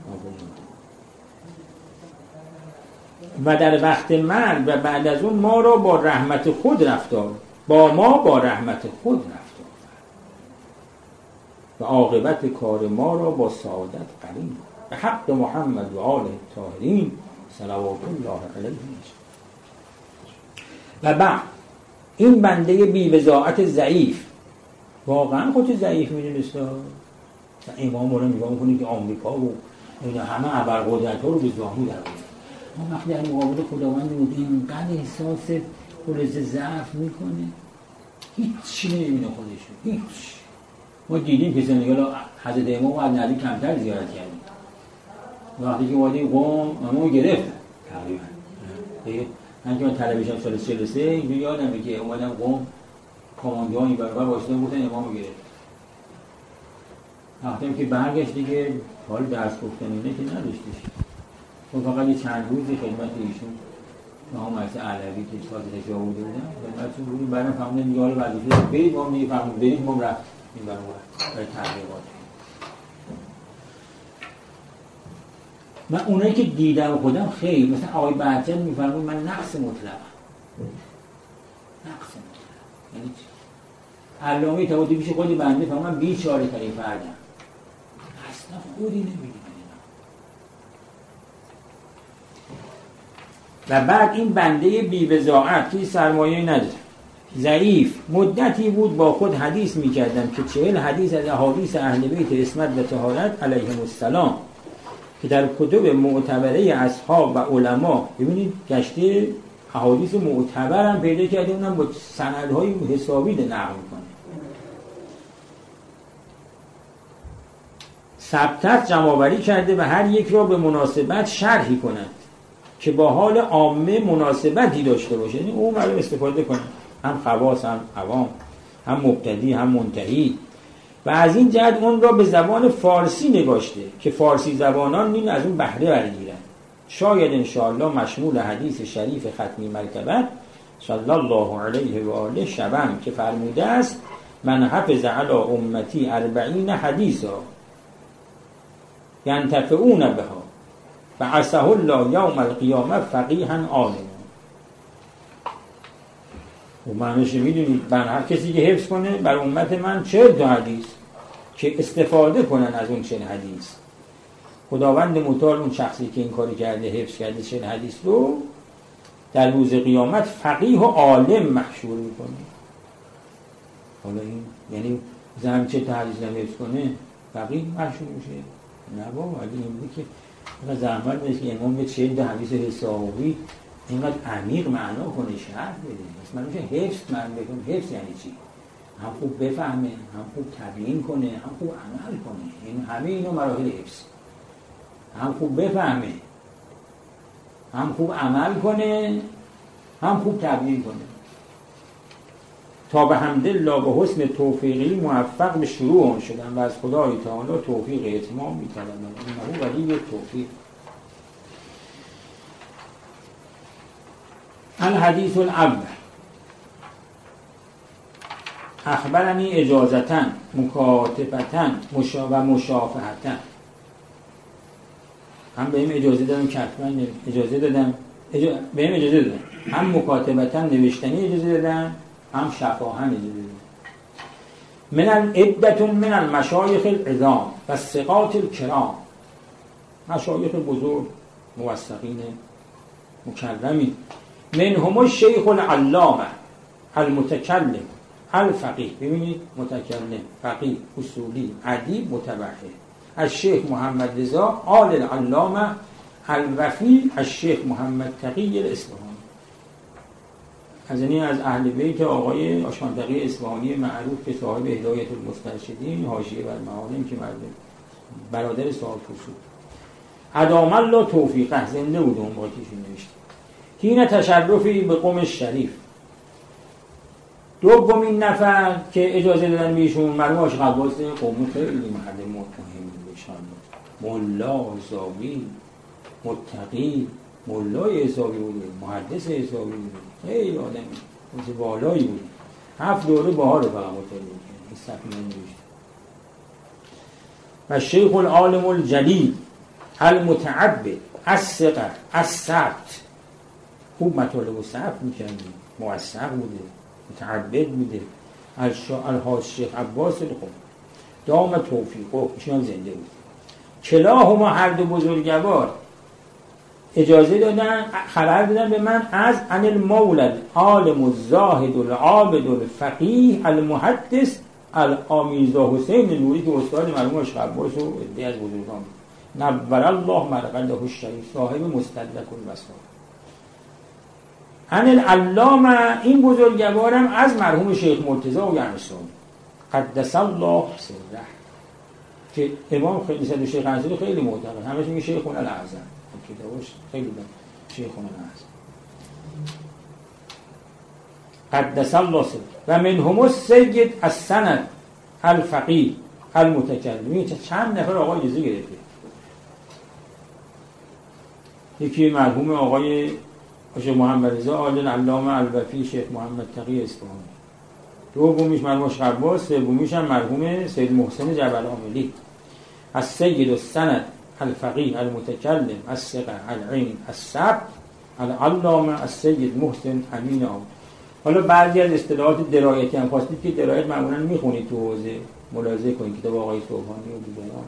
و در وقت مرگ و بعد از اون ما را با رحمت خود رفتار با ما با رحمت خود رفتار و عاقبت کار ما را با سعادت قرین به حق محمد و آل طاهرین صلوات الله علیهم. و بعد این بنده بی وضاعت ضعیف واقعا خودش ضعیف میدونست امام رو نگاه میکنه که آمریکا و همه ابرقدرت‌ها رو به زانو در آورد ما وقتی در مقابل خداوند بود اینقدر احساس خلوص ضعف میکنه هیچی نمیبینه خودشو هیچ. ما دیدیم که سنگال حضرت امام از نزدیک کمتر زیارت کردیم وقتی که وادی قم امامو گرفت تقریبا دیگه من که من تلویزیون سال چهل و سه اینجا یادمه که اومدم قم کامانده‌ها این برابر واسطه بودن امامو گرفت. وقتی که برگشت دیگه حال درس گفتن اینه که نداشتش. اون فقط یه چند روزی خدمت ایشون نام از علوی که تازه جا بوده بودن خدمتشون بودیم، بعدم فهمیدن دیگه حالا وظیفه برید ما دیگه فهمون برید ما رفت این برابر برای تحقیقات. من اونایی که دیدم خودم خیلی مثلا آقای بهجت میفرمون من نقص مطلقم. نقص مطلق یعنی چی؟ علامه طباطبایی پیش خودی بنده فهمون من بیچاره ترین فردم، اصلا خودی نمیدونم. و بعد این بنده بی بضاعت که سرمایه نداره، ضعیف، مدتی بود با خود حدیث میکردم که چهل حدیث از احادیث اهل بیت عصمت و طهارت علیهم السلام که در کتب معتبره اصحاب و علما، ببینید گشته احادیث معتبر هم پیدا کرده، اونم با سندهای حسابی نقل میکنه. ثبتت جمع‌آوری کرده و هر یک را به مناسبت شرحی کنند که با حال عامه مناسبتی داشته باشه، یعنی اون رو استفاده کنه، هم خواص هم عوام، هم مبتدی هم منتهی. و از این جهت اون را به زبان فارسی نگاشته که فارسی زبانان این از اون بهره برگیرن. شاید انشاءالله مشمول حدیث شریف ختمی مرتبه صلی الله علیه و آله شبم که فرموده است من حفظ علی امتی اربعین حدیثا ینتفعون بها بعثه الله یوم القیامه فقیها عالما. و معنیش میدونید من هر کسی که حفظ کنه بر امت من چهل تا حدیث که استفاده کنن از اون چهل حدیث. خداوند متعال اون شخصی که این کاری کرده حفظ کرده چهل حدیث رو در روز قیامت فقیه و عالم محشور میکنه. حالا این یعنی زن چه تا حدیث هم حفظ کنه فقیه محشور میشه؟ نه بابا، اگه این بود که اینقدر زحمت نیست که امام به چهل تا حدیث حسابی اینقدر عمیق معنا کنه شرح بده. مثلا میشه حفظ معنی بکنه. حفظ یعنی چی؟ هم خوب بفهمه، هم خوب تبیین کنه، هم خوب عمل کنه. این همه اینا مراحل حفظ. هم خوب بفهمه، هم خوب عمل کنه، هم خوب تبیین کنه. تا به حمدالله به حسن توفیقی موفق به شروع آن شدن و از خدای تعالی توفیق اتمام می‌طلبم. اینه ولی توفیق. الحدیث الاول اخبرنی اجازتاً مکاتبتاً مشا و مشافهتاً. هم به این اجازه دادم کتباً اجازه دادم اجا... به این اجازه دادم هم مکاتبتاً نوشتنی اجازه دادم هم شفاهاً اجازه دادم. من العدة من المشایخ العظام و الثقات الکرام، مشایخ بزرگ موثقین مکرمی. منهم الشیخ العلامه المتکلم الفقیه، ببینید متکلم، فقیه، اصولی، ادیب، متبحر، الشیخ محمد رضا آل العلامه الوفی الشیخ محمد تقی الاصفهانی. از این از اهل بیت آقای آشمانتقی اصفهانی معروف که صاحب هدایت المسترشدین، حاشیه بر معالم که مرد برادر صاحب فصول ادام الله توفیقه، زنده بود اون موقعی که نوشته. حین تشرفی به قوم شریف. دومین نفر که اجازه دادن بهشون مرحوم آقای قباس قومی خیلی مرد متهم بشن، ملا حسابی، متقی، ملای حسابی بوده، محدث حسابی بوده، خیلی آدم مثل بالایی بوده. هفت دوره بهار فقط مطالعه کرد، این سفینه نوشته. و شیخ العالم الجلیل المتعبد الثقه الثبت، خوب مطالب و ثبت می‌کرد، موثق بوده، متعبد بوده. الحاج شیخ عباس القم دام توفیقه، ایشون زنده بود. کلاهما هر دو بزرگوار اجازه دادن، خبر دادن به من از ان المولد عالم الزاهد العابد الفقیه المحدث الامیرزا حسین نوری که استاد مرحوم شیخ عباس و عده از بزرگان نور الله مرقده الشریف صاحب مستدرک الوصال. ان العلامه، این بزرگوارم از مرحوم شیخ مرتضی و یعنسان قدس الله سره که امام خیلی صد شیخ انصاری خیلی معتبر، همش میگه شیخون الاعظم، کتابش خیلی شیخون الاعظم. قدس الله سره و منهم السید السند الفقیه المتکلم. چند نفر آقای اجازه گرفته. یکی مرحوم آقای شیخ محمد رضا آل علامه الوفی شیخ محمد تقی اصفهانی، دومیش مرحوم شیخ عباس، سومیش هم مرحوم سید محسن جبل عاملی. السید السند الفقیه المتکلم الثقه العین الثبت العلامه السید محسن امین عاملی. حالا بعضی از اصطلاحات درایتی هم خواستید که درایت معمولا میخونید تو حوزه، ملاحظه کنید کتاب آقای صبحانی و دیگران.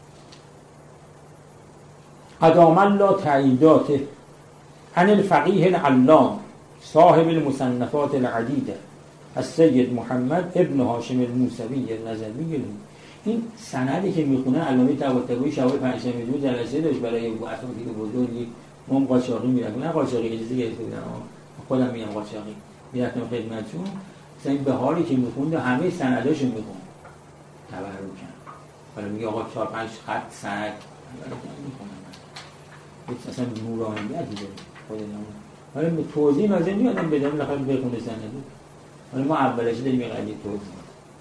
ادام الله تاییداته عن الفقیه العلام صاحب المصنفات العدیده السید محمد ابن هاشم الموسوی النظوی. این سندی که میخونه علامه طباطبایی شب پنجشنبه دو جلسه داشت برای اساتید بزرگی. ما قاچاقی میرفتیم، نه قاچاقی اجازه گرفته بودن، خودم میگم قاچاقی میرفتم خدمتشون. مثلا این بهاری که میخوند همه سنداشو میخوند تبرکن. حالا میگه آقا چهار پنج خط سند میخونن، اصلا نورانیتی داره خود نمون. حالا به توضیح لازم نیادم بدم لخاطر بخونه سندی. حالا ما اولش داریم یه توضیح.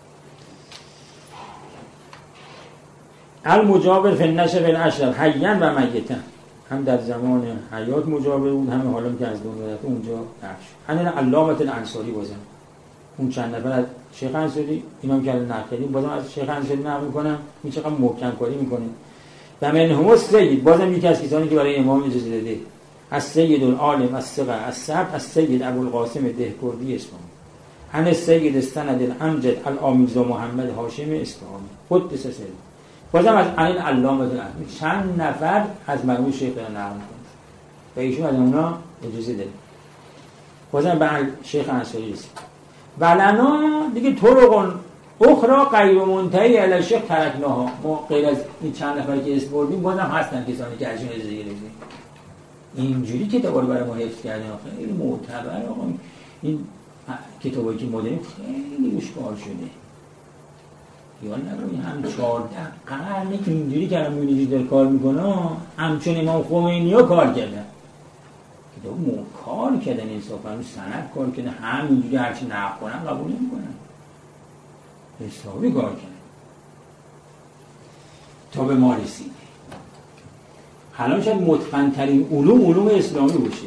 المجابر فی النشر فی الاشرف حیا و میتا، هم در زمان حیات مجابر بود، هم حالا که از دنیا رفته اونجا نقش. همین علامه الانصاری بازم اون چند نفر از شیخ انصاری اینا که الان نقل کردیم بازم از شیخ انصاری نقل میکنم. این چقدر محکم کاری میکنه. و منهم السید، بازم یکی از کسانی که برای امام اجازه داده، السید العالم الثقه الثبت السید ابوالقاسم دهکردی اصفهانی عن السید السند الامجد الآمیرزا محمد هاشم اصفهانی قدس سره. بازم از این علامه الانصاری چند نفر از مرحوم شیخ نقل میکنه و ایشون از اونا اجازه داده. بازم به شیخ انصاری رسید. ولنا دیگه طرق اخرى غیر منتهی علی الشیخ ترکناها. ما غیر از این چند نفری که اسم بردیم بازم هستن کسانی که ازشون اجازه گرفتیم. اینجوری کتابا رو برای ما حفظ کردن. خیلی معتبر آقا. این کتابایی که ما داریم خیلی روش کار شده. یا نگویی هم چهارده قرن اینجوری که الان می‌بینی داره کار میکنه، همچون امام خمینی ها کار کردن. کتاب مو کار کردن، انصافا رو سند کار کردن، همینجوری هرچی نقل کنن قبول نمی‌کنن. حسابی کار کردن تا به ما رسید. حالا شاید متقن ترین علوم علوم اسلامی باشه.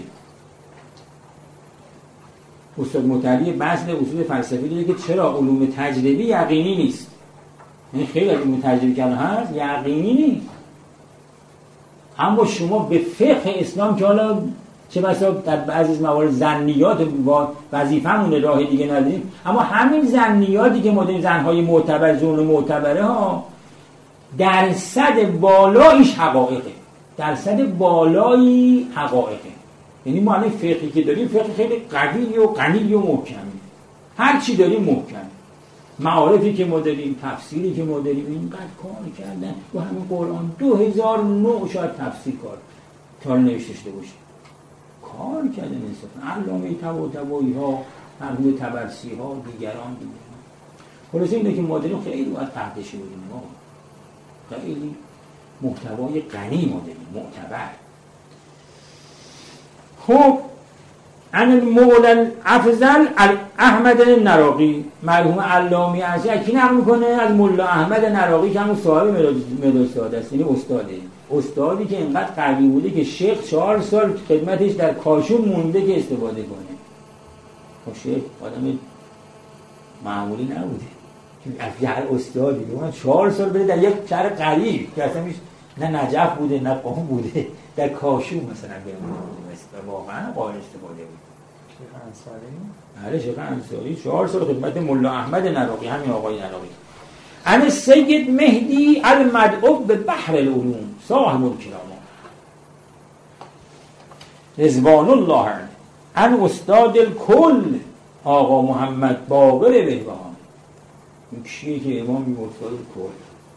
استاد مطلعی بحث اصول فلسفی دیگه که چرا علوم تجربی یقینی نیست. یعنی خیلی از علوم تجربی که هست یقینی نیست. اما شما به فقه اسلام که حالا چه بسا در بعضی از موارد ظنیات وظیفه‌مون راه دیگه نداریم، اما همین ظنیاتی که ما داریم، ظن‌های معتبر زون معتبره ها، درصد بالایش حقایقه. درصد بالایی حقایقه. یعنی ما الان فقهی که داریم فقه خیلی قوی و غنی و محکمی. هر چی داریم محکم. معارفی که ما داریم، تفسیری که ما داریم، اینقدر کار کردن و همین قرآن دو هزار نوع شاید تفسیر کار تا نوشته شده باشه. کار کردن انصافا علامه طباطبایی ها، مرحوم طبرسی ها، دیگران دیگران. خلاصه اینه که ما داریم خیلی باید قدرش بودیم. ما خیلی محتوای غنی ما داریم، معتبر. خب عن المولى الافضل احمد النراقی، مرحوم علامه ارشد کی نقل میکنه؟ از مولا احمد نراقی که همون صاحب مداد سعادت است، یعنی استاده. استادی که اینقدر قوی بوده که شیخ چهار سال خدمتش در کاشون مونده که استفاده کنه. خب شیخ آدم معمولی نبوده که از هر استادی که من چهار سال بده در یک شهر غریب که اصلا نه نجف بوده نه قم بوده، در کاشون مثلا بمونه و واقعا قابل استفاده بود. شیخ انصاری؟ بله شیخ انصاری چهار سال خدمت مولا احمد نراقی، همین آقای نراقی. عن السید مهدی المدعو به بحر العلوم صاحب الکرامات رضوان الله عنه، عن استاد الکل آقا محمد باقر بهبهانی. این کیه که امام این استاد الکل؟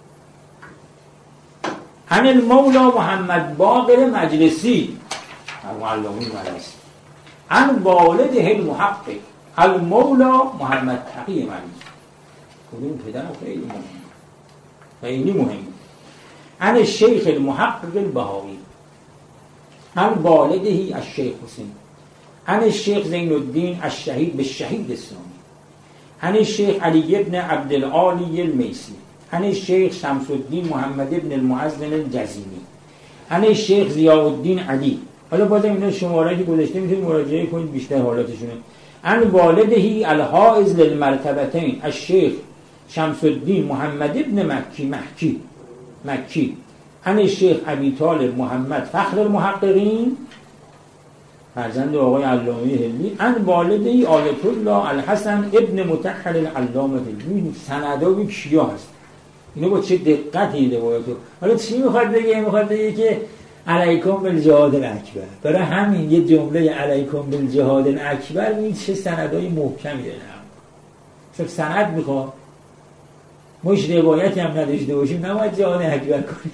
عن المولا محمد باقر مجلسی علامه مجلسی، عن والده المحقق المولا محمد تقی مجلسی. کدوم پدر خیلی مهم، خیلی مهم. عن الشیخ المحقق البهاوی، عن والده الشیخ حسین، عن الشيخ زين الدين الشهيد بالشهيد السامي عن الشيخ علي بن عبد العالي الميسي عن الشيخ شمس الدين محمد بن المعزن الجزيمي عن الشيخ ضیاء الدین علی. حالا بازم اینا شماره که گذاشته میتونید مراجعه کنید بیشتر حالاتشونه. عن والده الحائز للمرتبتين الشيخ شمس الدين محمد ابن مكي مكي مكي عن الشيخ ابي طالب محمد فخر المحققين فرزند آقای علامه هلی عن والده آیت الله الحسن ابن مطهر العلامه هلی. سندای کیا هست اینو با چه دقتی روایتو. حالا چی میخواد بگه؟ میخواد بگه که علیکم بالجهاد الاکبر. برای همین یه جمله علیکم بالجهاد الاکبر این چه سندای محکمی داره. صرف سند میخواد. مش روایتی هم نداشته باشیم نباید جهاد اکبر کنیم.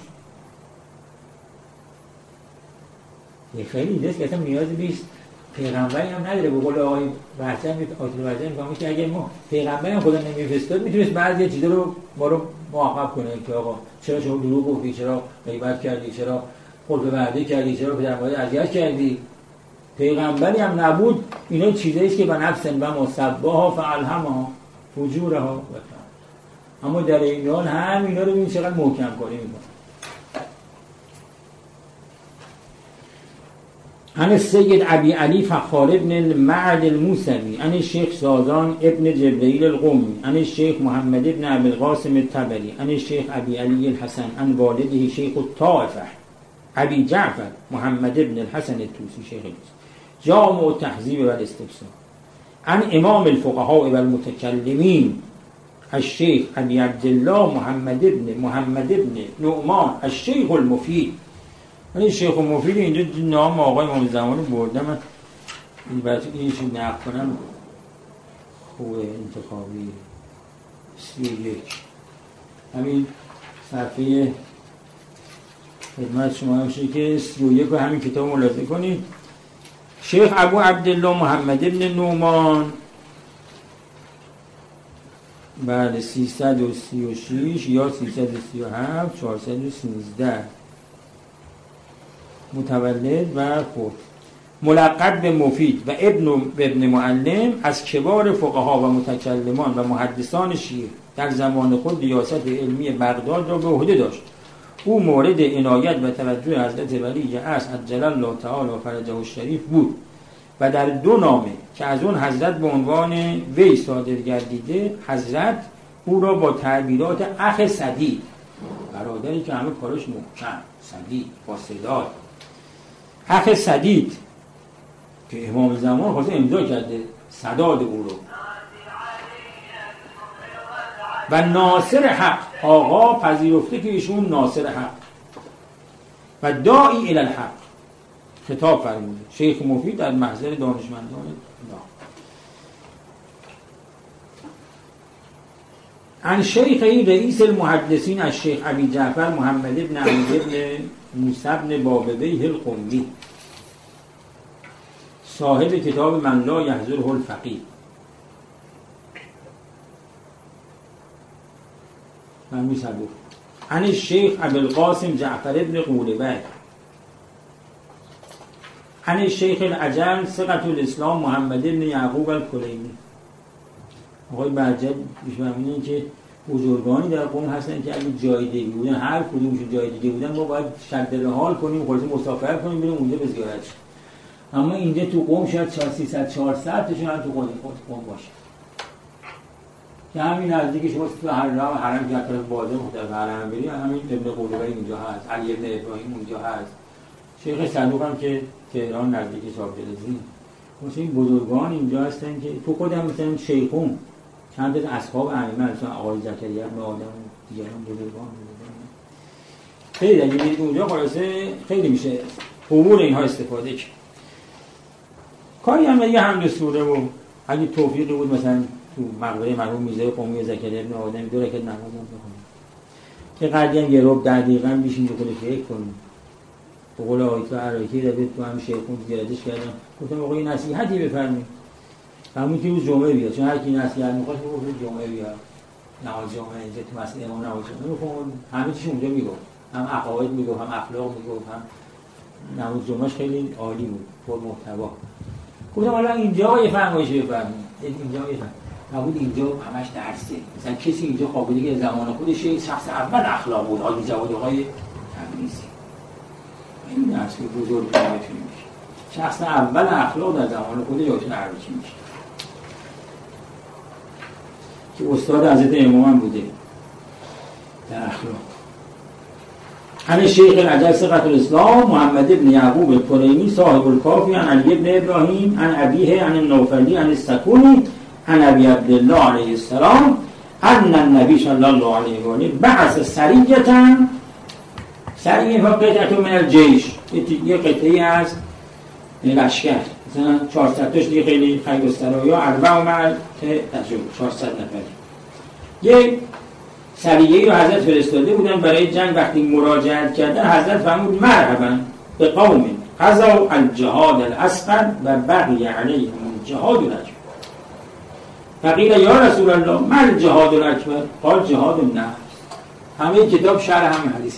یه خیلی دیست که اصلا نیازی نیست. پیغمبری هم نداره. به قول آقای بحثن آیت الوزن میفهمه که اگر ما پیغمبری هم خدا نمیفرستاد میتونست بعضی چیزا رو ما رو معاقب کنه که آقا چرا شما دروغ گفتی، چرا غیبت کردی، چرا خلف وعده کردی، چرا پدر مادر اذیت کردی. پیغمبری هم نبود. اینا چیزایی است که به نفس و مصباها فالهمها فجورها و فجورها. اما در این حال هم اینا رو ببین چقدر محکم کاری میکنه. عن السيد أبي علي فخار ابن المعد الموسوي عن الشيخ سازان ابن جبريل القومي عن الشيخ محمد ابن أبي القاسم الطبري عن الشيخ أبي علي الحسن عن والده شيخ الطائفة أبي جعفر محمد ابن الحسن التوسي شيخ الإسلام جامع التهذيب والاستفسار عن إمام الفقهاء والمتكلمين الشيخ أبي عبد الله محمد ابن محمد ابن نعمان الشيخ المفيد. من شیخ مفید اینجا نام آقای امام زمان رو بردم. من این برای این چیز نقل کنم خوب انتخابی سی و یک همین صفحه خدمت شما همشه که سی و یک رو همین کتاب ملاحظه کنید. شیخ ابو عبدالله محمد ابن نومان بعد سیصد و سی و شش یا سیصد و سی و هفت چهارصد و سیزده متولد و خود ملقب به مفید و ابن ابن معلم از کبار فقها و متکلمان و محدثان شیعه در زمان خود ریاست علمی بغداد را به عهده داشت. او مورد عنایت و توجه حضرت ولی عصر عجل الله تعالی فرجه الشریف بود و در دو نامه که از اون حضرت به عنوان وی صادر گردیده حضرت او را با تعبیرات اخ صدید، برادری که همه کارش محکم، صدید با صداد، اخ صدید که امام زمان خواسته امضا کرده صداد او رو، و ناصر حق، آقا پذیرفته که ایشون ناصر حق و داعی الی الحق خطاب فرموده. شیخ مفید در محضر دانشمندان الله. عن شیخ رئیس المحدثین از شیخ ابی جعفر محمد ابن علی ابن موسی ابن بابویه القمی صاحب کتاب من لا یحضره الفقیه. من می‌سبوه. عن الشیخ ابی القاسم جعفر ابن قولبک عن الشیخ العجل ثقة الاسلام محمد ابن یعقوب الکلینی. آقای برجد می‌فهمونن که بزرگانی در قوم هستن که اگه جای دیگه بودن، هر کدومشون جای دیگه بودن، ما باید شد حال کنیم، خلاص مسافرت کنیم بریم اونجا به زیارت شیم. اما اینجا تو قوم شاید سیصد چهارصد تاشون هم تو قوم قوم باشه. که همین نزدیک شما تو حرم حرم که طرف بازار مختلف حرم برید، همین ابن قولبی اینجا هست، علی ابن ابراهیم اونجا هست، شیخ صدوق هم که تهران نزدیک صاحب جلزی. مثلا این بزرگان اینجا هستن که تو خودم مثلا شیخون چند از اصحاب ائمه مثلا آقای زکریا بن آدم دیگران بزرگان بزرگان خیلی اگه برید اونجا خلاصه خیلی میشه امور اینها استفاده کرد. کاری هم دیگه حمد سوره و اگه توفیقی بود مثلا تو مقبره مرحوم میرزا قمی زکریا بن آدم دو رکعت نماز هم بخونیم که قدری هم یه ربع ده دقیقه هم بیشین بخونه فکر کنیم. به قول آیت و عراقی روید تو هم شیخون گردش کردم گفتم آقای نصیحتی بفرمایید همون که روز جمعه بیاد، چون هر کی نصیحت میخواد میگه جمعه بیاد، نماز جمعه اینجا تو مسجد امام نماز جمعه میخوام، همه چیز اونجا میگفت، هم عقاید میگفت، هم اخلاق میگفت، هم نماز جمعهش خیلی عالی بود، پر محتوا. گفتم حالا اینجا یه فرمایش بفرمایید، اینجا یه فرمایش نبود، اینجا همش درسه. مثلا کسی اینجا خوابیده که زمان خودش یه شخص اول اخلاق بود، حاجی جواد آقای تبریزی. این درس که بزرگ بهتون میشه. شخص اول اخلاق در زمان خودش یادتون عربی میشه. که استاد حضرت امام هم بوده در اخلاق. عن شیخ العجل ثقة الاسلام محمد بن یعقوب الطلیمی صاحب الکافی عن علی بن ابراهیم عن ابیه عن النوفلی عن السکونی عن ابی عبدالله علیه السلام ان النبی صلی الله علیه و آله بعث سریة سریة قطعه من الجیش، یه قطعه از لشکر، مثلا چهارصد تاش دیگه خیلی خیلی گستره یا اربع مع چهارصد نفر. یه سریعی رو حضرت فرستاده بودن برای جنگ. وقتی مراجعت کردن حضرت فرمود مرحبا به قوم قضوا الجهاد الاصغر و بقی علیهم الجهاد الاکبر. فقیل یا رسول الله ما الجهاد الاکبر؟ قال جهاد النفس. همه کتاب شرح همین حدیث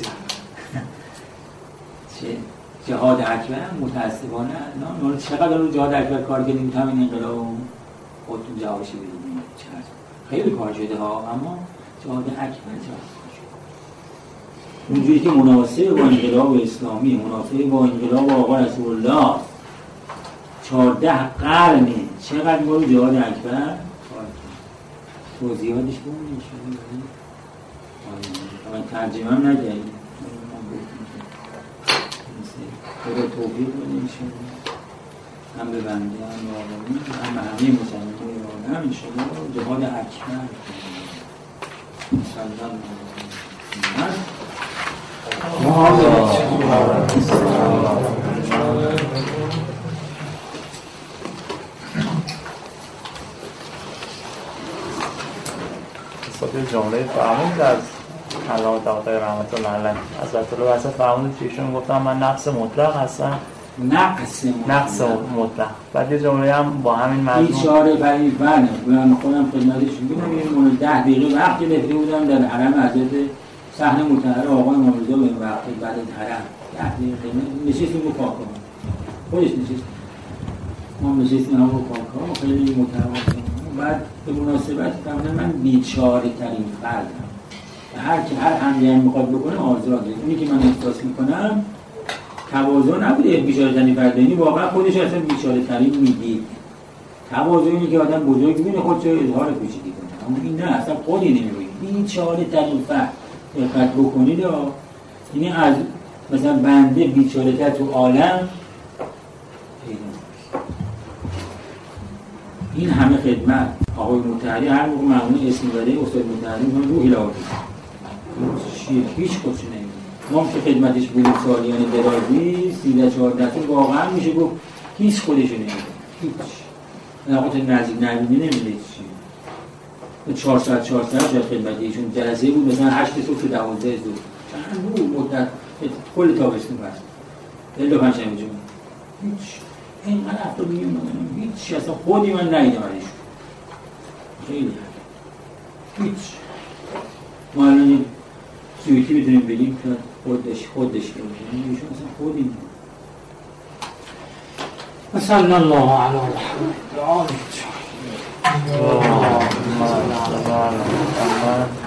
چه جهاد اکبر متاسفانه نه نه چقدر رو جهاد اکبر کار کردیم تا همین انقلاب خودتون جوابش بدید. خیلی کار شده ها، اما جهاد اکبر جهاد اونجوری که مناسب با انقلاب اسلامی، مناسب با انقلاب آقا رسول الله چهارده قرنه، چقدر ما رو جهاد اکبر توضیحاتش بودیم شده من ترجمه هم نگردیم خدا توفیق بدیم شده هم به بنده هم به آقایی هم به همه مسلمان هم انشاءالله جهاد اکبر مسلمان صدای جمله فرمود از علامت آقای رحمت الله علیه حضرت الله واسه فرمود که ایشون گفتم من نقص مطلق هستم، نقص نقص مطلق. بعد یه جمله هم با همین مضمون بیچاره برای بنه من خودم خدمتش میگم یه مورد ده دقیقه وقت گرفته بودم در حرم حضرت صحن مطهر آقای امام رضا به وقت بعد حرم ده دقیقه نشستیم رو پاک کنم خودش نشست ما نشستیم هم رو پاک کنم خیلی متواضع. بعد به مناسبت فهمیدم من بیچاره ترین فردم و هر کی هر حملی هم میخواد بکنه آزاده. اونی که من احساس میکنم تواضع نبوده بیچاره ترین فرد، یعنی واقعا خودش اصلا بیچاره ترین میدید. تواضع اینه که آدم بزرگ میبینه خودش اظهار کوچیکی کنه، اما این نه اصلا خودی نمیبینه. بیچاره ترین فرد دقت بکنید یعنی از مثلا بنده بیچاره تر تو عالم این همه خدمت آقای مطهری هر موقع معمول اسم بده استاد مطهری من روحی لاغی شیر هیچ خودش نمیده. ما که خدمتش بودیم سالیان درازی سیزده چهارده سال واقعا میشه گفت هیچ خودش نمیده، هیچ نقاط نزدیک نمیده نمیده چی چهارصد چهارصد در خدمت ایشون جلسه بود مثلا هشت صبح تا دوازده صبح چند روز مدت کل تابستون بس دل پنج شنبه جمعه هیچ اینقدر افتاد میگم هیچ اصلا خودی من ندیدم ازشون خیلی هیچ. ما الان یه سویتی بتونیم بگیم که خودش خودش کنیم ایشون اصلا خودی نیم. صلی الله علی محمد و آله.